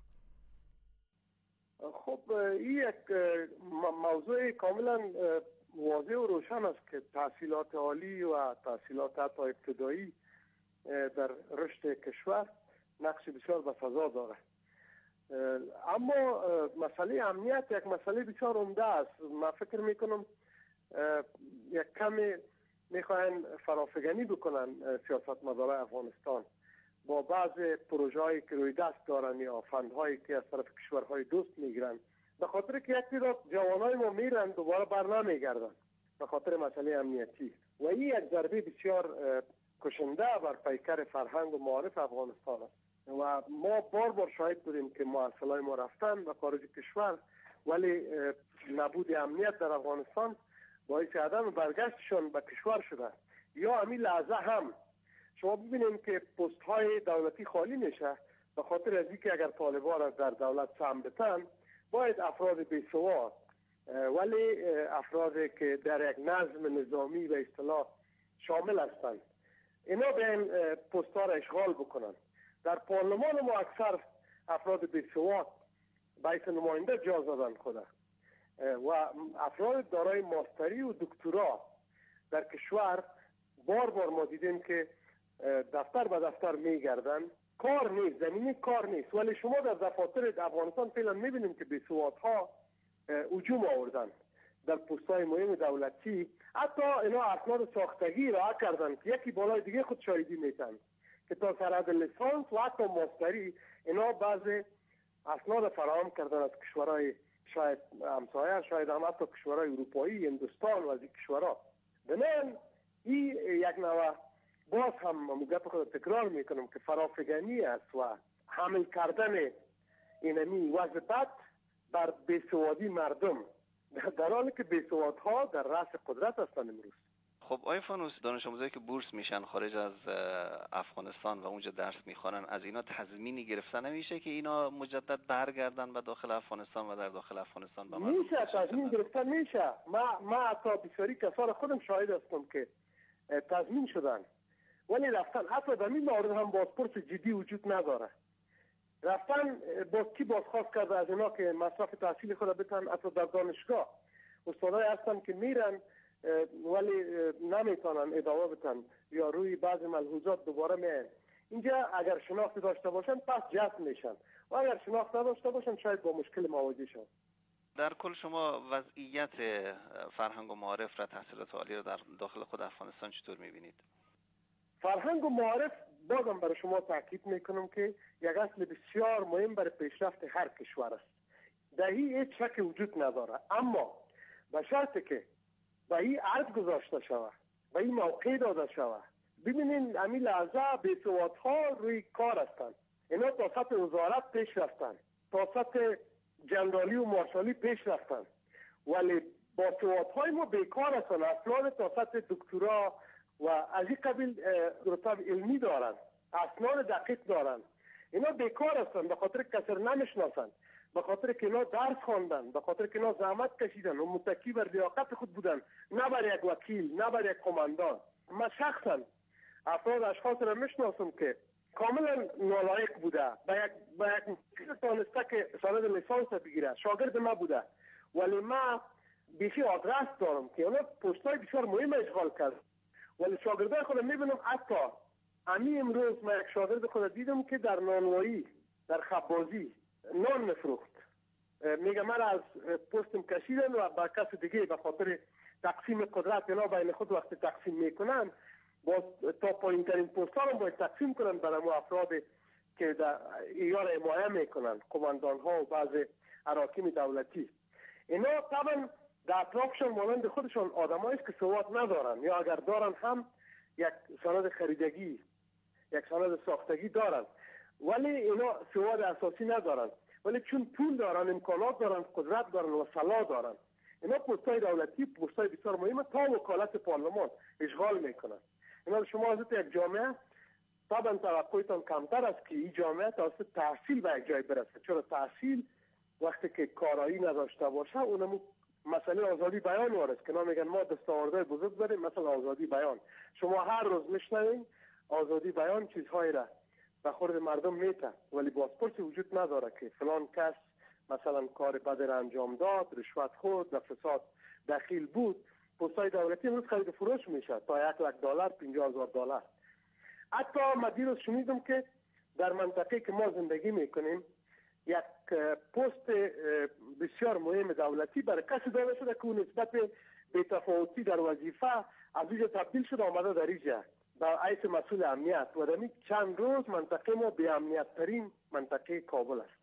خب این یک موضوع کاملا واضح و روشن است که تحصیلات عالی و تحصیلات حتی ابتدایی در رشد کشور نقش بسیار بسزا داره. اما مسئله امنیت یک مسئله بسیار عمده است. من فکر میکنم یک کمی میخواین فرافکنی بکنن سیاستمدارای افغانستان با بعض پروژه هایی که روی دست دارن یا فندهایی که از طرف کشورهای دوست میگیرن، به خاطر که یک تعداد جوانای ما میرن دوباره بر نمیگردن. به خاطر مسئله امنیتی و این یک ضربه بسیار کشنده بر پیکر فرهنگ و معارف افغانستان است و ما بار بار شاهد بودیم که معسلای ما رفتن به خارج کشور، ولی نبود امنیت در افغانستان باعث عدم برگشتشان به کشور شده. یا همین لحظه هم شما ببینید که پست های دولتی خالی میشه به خاطر از اینکه اگر طالبان در دولت سهم بتن باید افراد بی‌سواد ولی افرادی که در یک نظم نظامی و اصطلاح شامل هستند اینا به این پست ها را اشغال بکنن. در پارلمان ما اکثر افراد بی‌سواد باعث نماینده جا زدن خوده و افراد دارای ماستری و دکترا در کشور بار بار ما دیدیم که دفتر به دفتر میگردن، کار نیست، زمینی کار نیست. ولی شما در دفاتر افغانستان فعلا میبینیم که بی‌سوادها هجوم آوردن در پست‌های مهم دولتی. حتی اینا اسناد ساختگی را کردن که یکی بالای دیگه خود شاهدی میتن که تا سرحد لیسانس و حتی ماستری اینا بعضی اسناد فراهم کردن از کشورهای شاید همسایه، شاید هم حتی کشورهای اروپایی، هندوستان و از این کشورها. بنابراین این یک نوع باز هم مگه خود تکرار میکنم که فرافگنی است و حمل کردن اینمی وضع بد بر بی‌سوادی مردم، در حالی که بی‌سوادها در رأس قدرت هستند امروز. خب آقای فانوس، دانش آموزایی که بورس میشن خارج از افغانستان و اونجا درس میخوانن، از اینا تضمینی گرفته نمیشه که اینا مجدد برگردن به داخل افغانستان و در داخل افغانستان به مردم میشه تضمین گرفته میشه. ما ما حتی بسیاری کسا خودم شاهد هستم که تضمین شدن ولی رفتن حتی در این مورد هم بازپرس جدی وجود نداره. رفتن باز کی بازخواست کرده از اینا که مصرف تحصیل خود بتن حتی در دانشگاه استادای هستن که میرن ولی نمیتونن ادامه بتن یا روی بعض ملحوظات دوباره میان. اینجا اگر شناخت داشته باشن پس جذب میشن و اگر شناخت نداشته باشن شاید با مشکل مواجه شن. در کل شما وضعیت فرهنگ و معارف را، تحصیلات عالی را در داخل خود افغانستان چطور میبینید؟ فرهنگ و معارف بازم برای شما تاکید میکنم که یک اصل بسیار مهم برای پیشرفت هر کشور است. در این هیچ شک وجود نداره، اما به شرطی که به این عرض گذاشته شود، به این موقع داده شود. ببینین همین لحظه بی‌سوادها روی کار هستند. اینا تا سطح وزارت پیش رفتند، تا سطح جنرالی و مارشالی پیش رفتند، ولی با سوادهای ما بیکار هستند. افراد تا سطح دکترا و از این قبیل رتبه علمی دارند، اسناد دقیق دارند. اینا بیکار هستند به خاطر کسر نمیشناسند، به خاطر که اینا درس خواندن، به خاطر که اینا زحمت کشیدن و متکی بر لیاقت خود بودن، نه بر یک وکیل، نه بر یک کماندان. من شخصا افراد اشخاص را میشناسم که کاملا نالایق بوده، به یک به یک تانسته که سند لیسانس بگیره، شاگرد ما بوده، ولی ما بیخی آدرس دارم که اونا پستای بسیار مهم اشغال کرد. ولی شاگردای خود میبینم حتی امی امروز من یک شاگرد خود دیدم که در نانوایی، در خبازی نان میفروخت. میگه من از پستم کشیدن و با کس دیگه به خاطر تقسیم قدرت اینا بین خود وقت تقسیم میکنن با تا پایین ترین پست ها رو باید تقسیم کنن برای ما افرادی که در ایار حمایه میکنن، کماندان ها و بعض اراکین دولتی. اینا طبعا در اطرافشان مانند خودشان آدمایی است که سواد ندارن، یا اگر دارن هم یک سند خریدگی، یک سند ساختگی دارن، ولی اینا سواد اساسی ندارن. ولی چون پول دارن، امکانات دارن، قدرت دارن و صلاح دارن، اینا پستای دولتی، پستای بسیار مهمه تا وکالت پارلمان اشغال میکنن. اینا شما از یک جامعه طبعا توقعتان کمتر است که این جامعه توسط تحصیل به یک جای برسه، چرا تحصیل وقتی که کارایی نداشته باشه اونم مسئله آزادی بیان وارد که میگن ما دستاوردهای بزرگ داریم، مثلا آزادی بیان. شما هر روز میشنوین آزادی بیان چیزهایی را به خورد مردم میته، ولی بازپرسی وجود نداره که فلان کس مثلا کار بد را انجام داد، رشوت خورد، در فساد دخیل بود. پستای دولتی امروز خرید فروش میشه تا یک لک دلار، پنجاه هزار دلار. حتی من دیروز شنیدم که در منطقه که ما زندگی میکنیم یک پست بسیار مهم دولتی برای کسی داده شده که اون نسبت بی‌تفاوتی در وظیفه از اینجا تبدیل شده آمده در اینجا در حیث مسئول امنیت و در چند روز منطقه ما بی امنیت ترین منطقه کابل است.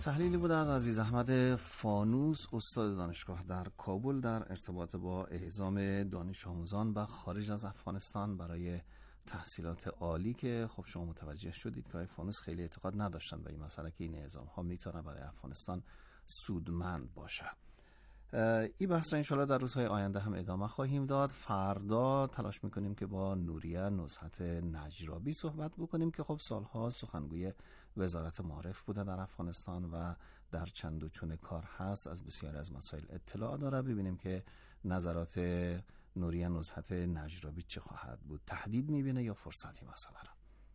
تحلیلی بود از عزیز احمد فانوس، استاد دانشگاه در کابل، در ارتباط با اعزام دانش آموزان به خارج از افغانستان برای تحصیلات عالی که خب شما متوجه شدید که آقای فانوس خیلی اعتقاد نداشتن به این مسئله که این اعزام ها میتونه برای افغانستان سودمند باشه. این بحث را انشاءالله در روزهای آینده هم ادامه خواهیم داد. فردا تلاش میکنیم که با نوریه نزهت نجرابی صحبت بکنیم که خب سالها سخنگوی وزارت معارف بوده در افغانستان و در چند و چون کار هست، از بسیاری از مسائل اطلاع داره. ببینیم که نظرات نوریه نزهت نجرابی چه خواهد بود، تهدید میبینه یا فرصتی مسئله را.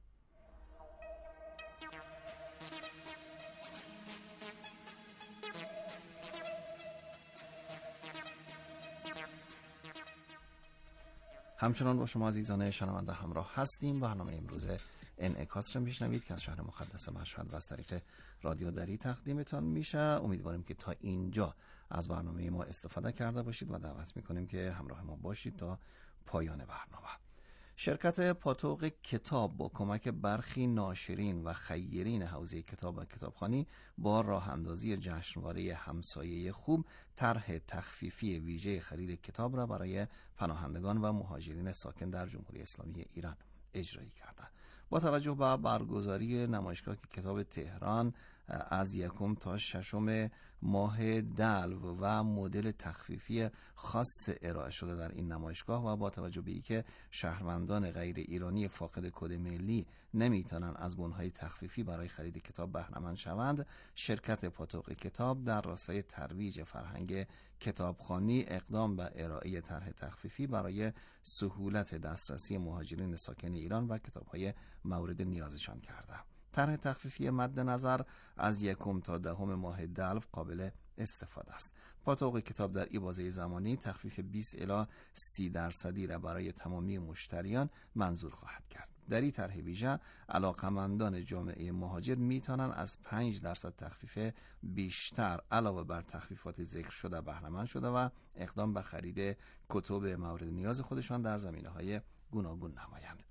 همچنان با شما عزیزان شنونده همراه هستیم. برنامه امروز انعکاس را میشنوید که از شهر مقدس مشهد و از طریق رادیو دری تقدیمتان میشه. امیدواریم که تا اینجا از برنامه ما استفاده کرده باشید و دعوت میکنیم که همراه ما باشید تا پایان برنامه. شرکت پاتوق کتاب با کمک برخی ناشرین و خیرین حوزه کتاب و کتابخوانی با راه اندازی جشنواره همسایه خوب طرح تخفیفی ویژه خرید کتاب را برای پناهندگان و مهاجرین ساکن در جمهوری اسلامی ایران اجرایی کرده. با توجه به برگزاری نمایشگاه کتاب تهران از یکم تا ششم ماه دلو و مدل تخفیفی خاص ارائه شده در این نمایشگاه و با توجه به اینکه شهروندان غیر ایرانی فاقد کد ملی نمیتونن از بونهای تخفیفی برای خرید کتاب بهره مند شوند، شرکت پاتوق کتاب در راستای ترویج فرهنگ کتابخوانی اقدام به ارائه طرح تخفیفی برای سهولت دسترسی مهاجرین ساکن ایران و کتاب‌های مورد نیازشان کرده. طرح تخفیفی مد نظر از یکم تا دهم ماه دلو قابل استفاده است. پاتوق کتاب در این بازه زمانی تخفیف بیست الی سی درصدی را برای تمامی مشتریان منظور خواهد کرد. در این طرح ویژه علاقمندان جامعه مهاجر میتونن از پنج درصد تخفیف بیشتر علاوه بر تخفیفات ذکر شده بهره مند شده و اقدام به خرید کتب مورد نیاز خودشان در زمینه‌های گوناگون نمایند.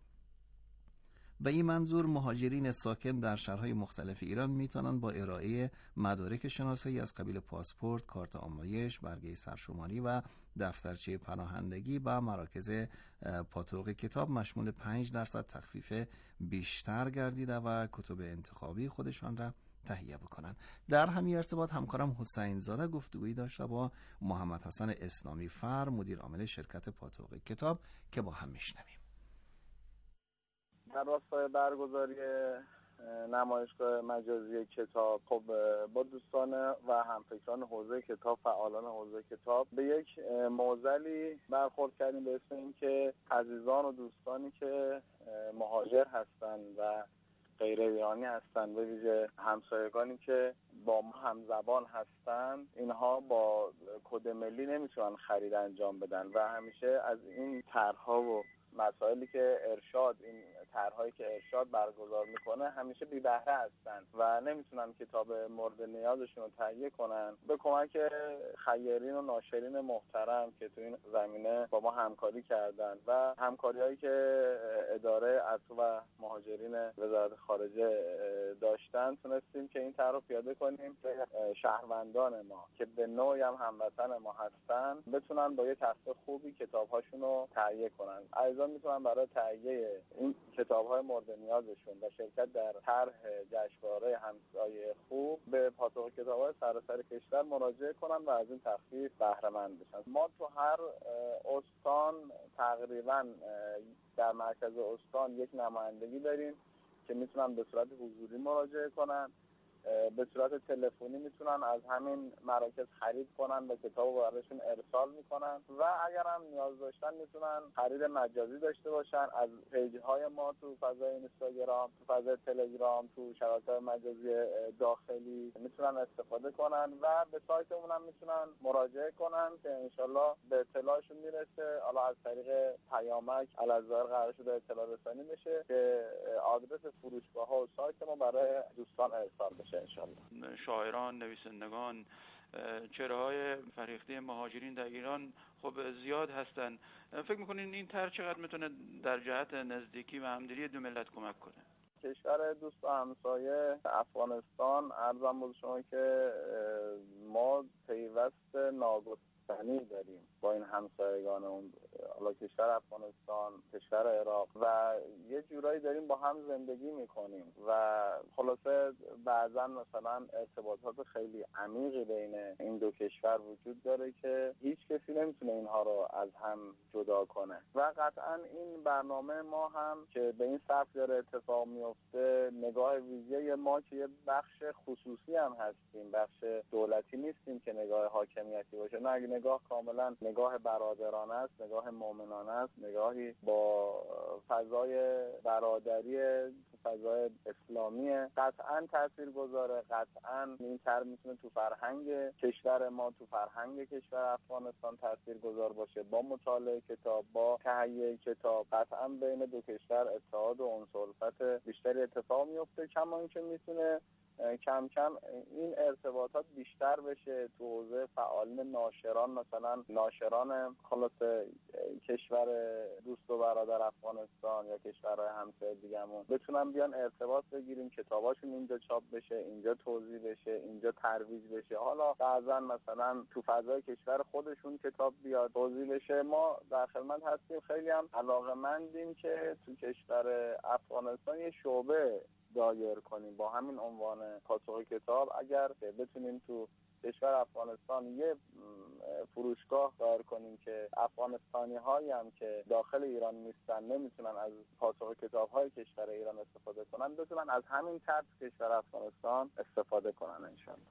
به این منظور مهاجرین ساکن در شهرهای مختلف ایران میتونن با ارائه مدارک شناسایی از قبیل پاسپورت، کارت آمایش، برگه سرشماری و دفترچه پناهندگی به مراکز پاتوق کتاب مشمول پنج درصد تخفیف بیشتر گردیده و کتب انتخابی خودشان را تهیه بکنند. در همین ارتباط همکارم حسین زاده گفتگویی داشته با محمد حسن اسلامی فر، مدیر عامل شرکت پاتوق کتاب، که با هم میشنویم. در راستای برگزاری نمایشگاه مجازی کتاب، خب با دوستان و همفکران حوزه کتاب، فعالان حوزه کتاب به یک معضلی برخورد کردیم به اسم این که عزیزان و دوستانی که مهاجر هستند و غیر ایرانی هستند، به ویژه همسایگانی که با ما همزبان هستند، اینها با کد ملی نمیتونن خرید انجام بدن و همیشه از این طرح‌ها و مسائلی که ارشاد، این طرح‌هایی که ارشاد برگزار میکنه همیشه بی بهره هستن و نمیتونن کتاب مورد نیازشون رو تهیه کنن. به کمک خیرین و ناشرین محترم که تو این زمینه با ما همکاری کردن و همکاری‌هایی که اداره عطف و مهاجرین وزارت خارجه داشتن، تونستیم که این طرح رو پیاده کنیم که شهروندان ما که به نوعی هم هموطن ما هستن بتونن با یه تخفیف خوبی کتاب‌هاشون رو تهیه کنن. عزیزان میتونن برای تهیه این کتاب‌های مورد نیازشون و شرکت در طرح جشنواره همسایه خوب به پاتوق کتاب‌های سراسر کشور مراجعه کنن و از این تخفیف بهره مند بشن. ما تو هر استان تقریبا در مرکز استان یک نمایندگی داریم که میتونن به صورت حضوری مراجعه کنن، به صورت تلفنی میتونن از همین مراکز خرید کنن و کتابو براشون ارسال میکنن و اگر هم نیاز داشتن میتونن خرید مجازی داشته باشن. از پیج های ما تو فضای اینستاگرام، تو فضای تلگرام، تو شبکه‌های مجازی داخلی میتونن استفاده کنن و به سایتمون هم میتونن مراجعه کنن که انشالله به اطلاعشون میرسه. حالا از طریق پیامک الظاهر قرار شده اطلاع رسانی بشه که آدرس فروشگاه ها و سایت ما برای دوستان ارسال بشه انشالله. شاعران، نویسندگان، چهره‌های فرهیخته مهاجرین در ایران خب زیاد هستن. فکر میکنین این طرح چقدر میتونه در جهت نزدیکی و همدلی دو ملت کمک کنه؟ کشور دوست و همسایه افغانستان عرضم به شما که ما پیوست ناگسستنی داریم با این همسایگان اون، حالا کشور افغانستان، کشور عراق، و یه جورایی داریم با هم زندگی میکنیم و خلاصه بعضا مثلا ارتباطات خیلی عمیقی بین این دو کشور وجود داره که هیچ کسی نمیتونه اینها رو از هم جدا کنه و قطعا این برنامه ما هم که به این سبک داره اتفاق میفته، نگاه ویژه ما که یه بخش خصوصی هم هستیم، بخش دولتی نیستیم که نگاه حاکمیتی باشه، نه، اگه نگاه کاملا نگاه برادرانه است، نگاه مؤمنانه است، نگاهی با فضای برادری، فضای اسلامی، قطعا تاثیرگذاره. قطعا این تر میتونه تو فرهنگ کشور ما، تو فرهنگ کشور افغانستان تاثیرگذار باشه. با مطالعه کتاب، با تهیه کتاب، قطعا بین دو کشور اتحاد و انس‌الفت بیشتری اتفاق میفته، کما اینکه میتونه کم کم این ارتباطات بیشتر بشه تو حوزه فعالین ناشران، مثلا ناشران خلاص کشور دوست و برادر افغانستان یا کشورهای همسایه دیگه‌مون بتونن بیان ارتباط بگیریم، کتاباشون اینجا چاپ بشه، اینجا توزیع بشه، اینجا ترویج بشه، حالا بعضا مثلا تو فضای کشور خودشون کتاب بیاد توزیع بشه. ما در خدمت هستیم، خیلی هم علاقه‌مندیم که تو کشور افغانستان یه شعبه دایر کنیم با همین عنوان پاسخ کتاب. اگر بتونیم تو کشور افغانستان یه فروشگاه دایر کنیم که افغانستانی هایی هم که داخل ایران نیستن نمیتونن از پاسخ کتاب های کشور ایران استفاده کنن، بتونن از همین طرز کشور افغانستان استفاده کنن انشالله.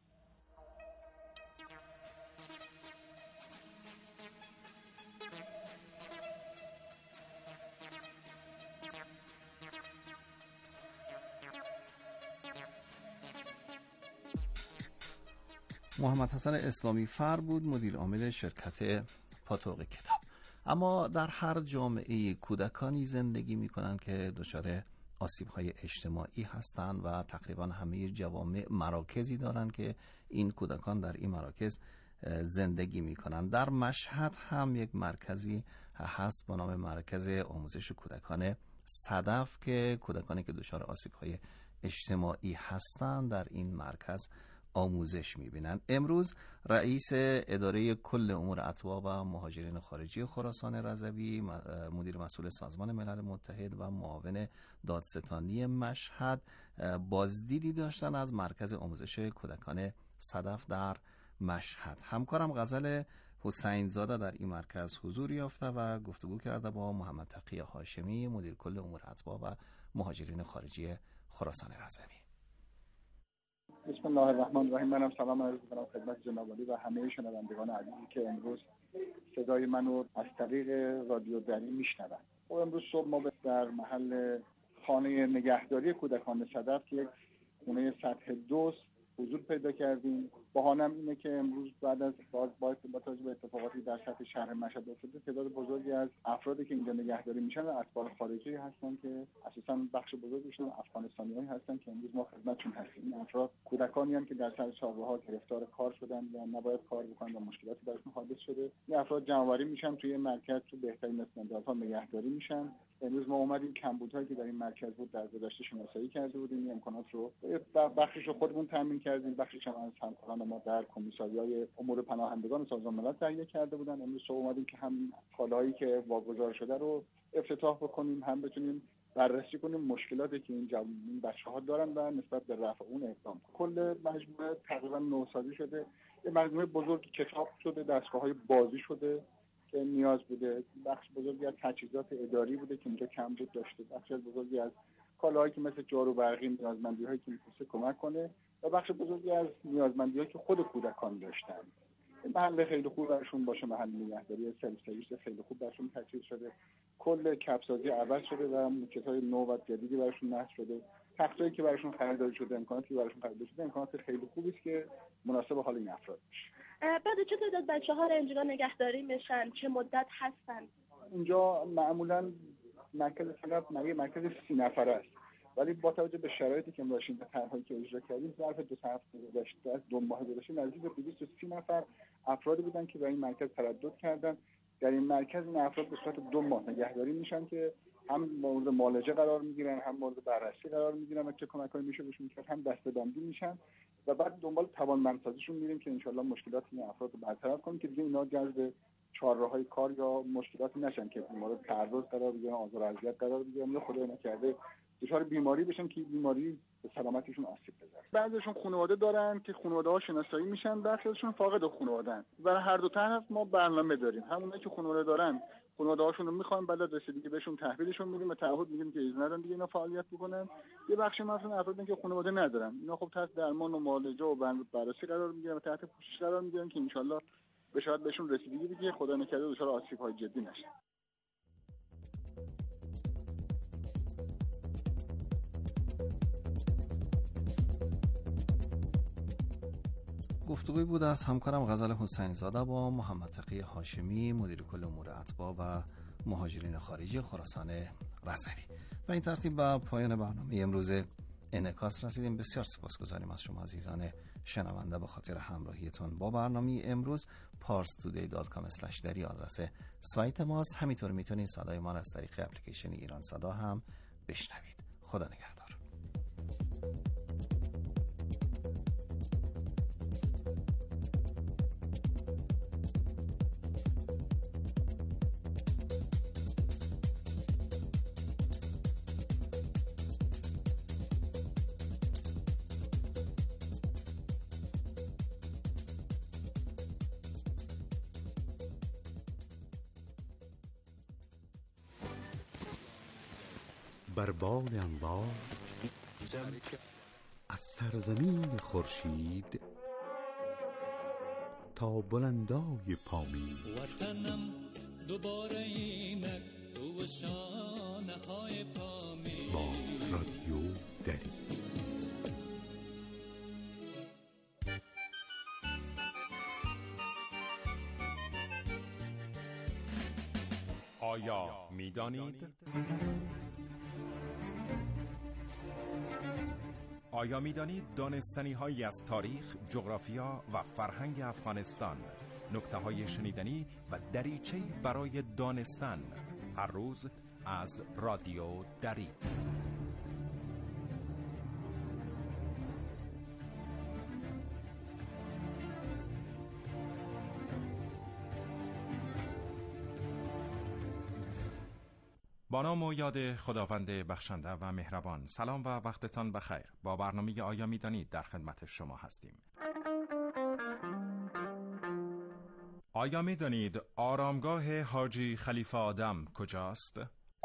محمد حسن اسلامی فر بود، مدیر عامل شرکت پاتوق کتاب. اما در هر جامعه کودکانی زندگی می‌کنند که دچار آسیب‌های اجتماعی هستند و تقریبا همه جوامع مراکزی دارند که این کودکان در این مراکز زندگی می‌کنند. در مشهد هم یک مرکزی هست با نام مرکز آموزش کودکان صدف که کودکانی که دچار آسیب‌های اجتماعی هستند در این مرکز آموزش می‌بینند. امروز رئیس اداره کل امور اتباع و مهاجرین خارجی خراسان رضوی، مدیر مسئول سازمان ملل متحد و معاون دادستانی مشهد بازدیدی داشتن از مرکز آموزش کودکان صدف در مشهد. همکارم غزل حسین زاده در این مرکز حضور یافته و گفتگو کرده با محمد تقی هاشمی، مدیر کل امور اتباع و مهاجرین خارجی خراسان رضوی. بسم الله الرحمن الرحیم. منم سلام عرض می‌کنم خدمت جناب عالی و همه شنوندگان عزیزی که امروز صدای منو از طریق رادیو دری میشنوند. خب امروز صبح ما در محل خانه نگهداری کودکان صدف یک خونه سطح دو حضور پیدا کردیم. بهانه‌ام اینه که امروز بعد از با توجه به اتفاقاتی در سطح شهر مشهد افتاده، تعداد بزرگی از افرادی که اینجا نگهداری میشن اتباع خارجی هستن که اساساً بخش بزرگشون افغانستانیایی هستن که امروز ما خدمتشون هستیم. این افراد کودکانی هستند که در سر سالها گرفتار کار شدن یا نباید کار بکنن و مشکلاتی براشون حادث شده. این افراد جمع‌آوری میشن توی مرکز، تو بهترین استانداردها نگهداری میشن. امروز ما اومدیم کمبودهایی که در این مرکز بود در گذشته شناسایی کرده بودیم، این امکانات رو بخشش رو خودمون تامین کردیم، بخشش هم از همکاران ما در کمیساریای امور پناهندگان سازمان ملل تهیه کرده بودن. امروز صبح اومدیم که هم کالاهایی که واگذار شده رو افتتاح بکنیم، هم بتونیم بررسی کنیم مشکلاتی که این جوان بچه‌ها دارن و نسبت به رفع اون اقدام کنیم. کل مجموعه تقریبا نوسازی شده، یه مجموعه بزرگ کتاب شده، دستگاه‌های بازی شده که نیاز بوده، بخش بزرگی از تجهیزات اداری بوده که اینجا کمبود داشته، بخش بزرگی از کالاهایی که مثل جارو برقی، نیازمندی‌هایی که می‌خواسته کمک کنه و بخش بزرگی از نیازمندی‌هایی که خود کودکان داشتن. محل خیلی خوب براشون باشه، محل نگهداری سلف سرویس خیلی خوب براشون تجهیز شده، کل کپسازی عوض شده و موکت‌های نو و جدیدی براشون نصب شده، تختایی که براشون خریداری شده، امکاناتی که براشون خریداری شده، امکانات خیلی خوبی است که مناسب حال این افراد باشه. بعد چه تعداد بچه‌ها رو اینجا نگهداری میشن؟ چه مدت هستن؟ اینجا معمولاً مرکز صدف مرکز مرکز سی نفره است، ولی با توجه به شرایطی که ما داشتیم و طرحی که اجرا کردیم، ظرف دو هفته گذشته از دو ماه گذشته نزدیک به دویست و سی نفر افرادی بودن که در این مرکز تردد کردن. در این مرکز این افراد به صورت دو ماه نگهداری میشن که هم مورد معالجه قرار میگیرن، هم مورد بررسی قرار میگیرن و چه کمکایی میشه بهشون کرد، هم دسته‌بندی میشن و بعد دنبال توانمندسازیشون میریم که انشالله مشکلات این افراد رو برطرف کنیم که دیگه اینا جذب چهارراهای کار یا مشکلاتی نشن که مورد تعرض قرار بگیرن، آزار و اذیت قرار بگیرن یا خدای نکرده دچار بیماری بشن که بیماری به سلامتیشون آسیب بزنه. بعضیشون خانواده دارن که خانواده‌ها شناسایی میشن، بعضیشون فاقد خانواده‌ان. برای هر دو طرف ما برنامه داریم. همونایی که خانواده دارن خانواده‌هاشون رو میخوان، بعد از رسیدگی بهشون تحویلشون میدیم و تعهد میگیم که اجازه ندن دیگه اینا فعالیت بکنن. یه بخشی مثلا افرادی که خانواده ندارن، اینا خب تحت درمان و معالجه و بررسی قرار میگیرن و تحت پوشش قرار میگیرن که ان به شاید بهشون رسیدگی بگیره، خدا نکرده دچار آسیب‌های جدی نشه. گفتگوی بود از همکارم غزل حسین زاده با محمد تقی هاشمی، مدیر کل امور اتباع و مهاجرین خارجی خراسان رضوی. و این ترتیب به پایان برنامه امروز انعکاس رسیدیم. بسیار سپاسگزاریم از شما عزیزان شنونده به خاطر همراهیتون با برنامه امروز. پارس تودی دات کام اسلش دری آدرس سایت ماست. همینطور میتونید صدای ما را از طریق اپلیکیشن ایران صدا هم بشنوید. خدا نگهدار. بر بال انوار از سرزمین خورشید تا بلندای پامین، وطنم دوباره اینک تو شانه های پامین با رادیو دری. آیا میدانید؟ آیا میدانید دانستنی هایی از تاریخ، جغرافیا و فرهنگ افغانستان، نکته های شنیدنی و دریچه‌ای برای دانستن، هر روز از رادیو دری. با نام و یاد خداوند بخشنده و مهربان. سلام و وقتتان بخیر. با برنامه آیا میدانید در خدمت شما هستیم. آیا میدانید آرامگاه حاجی خلیفه آدم کجاست؟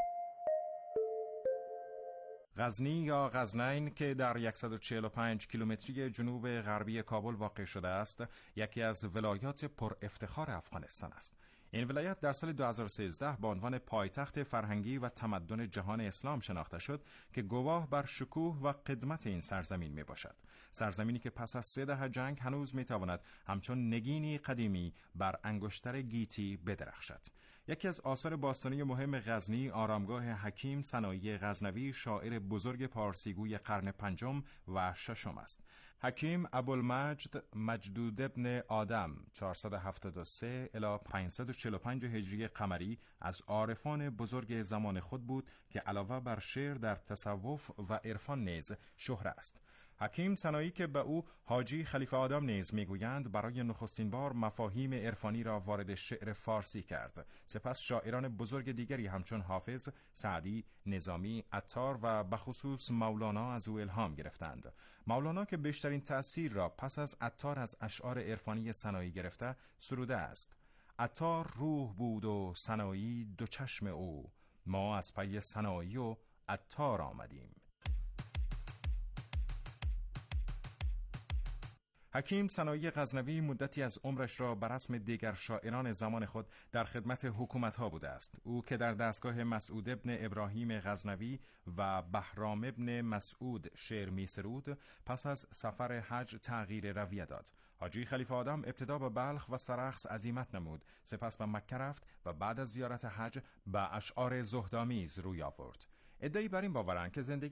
غزنی یا غزنین که در صد و چهل و پنج کیلومتری جنوب غربی کابل واقع شده است، یکی از ولایات پر افتخار افغانستان است. این ولایت در سال دو هزار و سیزده به عنوان پایتخت فرهنگی و تمدن جهان اسلام شناخته شد که گواه بر شکوه و قدمت این سرزمین می باشد. سرزمینی که پس از سه دهه جنگ هنوز می تواند همچون نگینی قدیمی بر انگشتر گیتی بدرخشد. یکی از آثار باستانی مهم غزنی آرامگاه حکیم سنایی غزنوی، شاعر بزرگ پارسیگوی قرن پنجم و ششم است. حکیم ابوالمجد مجدود ابن آدم چهارصد و هفتاد و سه الی پانصد و چهل و پنج هجری قمری از عارفان بزرگ زمان خود بود که علاوه بر شعر در تصوف و عرفان نیز شهره است. حکیم سنایی که به او حاجی خلیفه آدم نیز میگویند، برای نخستین بار مفاهیم عرفانی را وارد شعر فارسی کرد. سپس شاعران بزرگ دیگری همچون حافظ، سعدی، نظامی، عطار و بخصوص مولانا از او الهام گرفتند. مولانا که بیشترین تأثیر را پس از عطار از اشعار عرفانی سنایی گرفته سروده است: عطار روح بود و سنایی دو چشم او، ما از پی سنایی و عطار آمدیم. حکیم سنایی غزنوی مدتی از عمرش را بر رسم دیگر شاعران زمان خود در خدمت حکومت‌ها بوده است. او که در دستگاه مسعود ابن ابراهیم غزنوی و بهرام ابن مسعود شعر می سرود، پس از سفر حج تغییر رویه داد. حاجی خلیفه آدم ابتدا به بلخ و سرخس عزیمت نمود، سپس به مکه رفت و بعد از زیارت حج به اشعار زهدآمیز روی آورد. ادعای بر این باورند که زندگی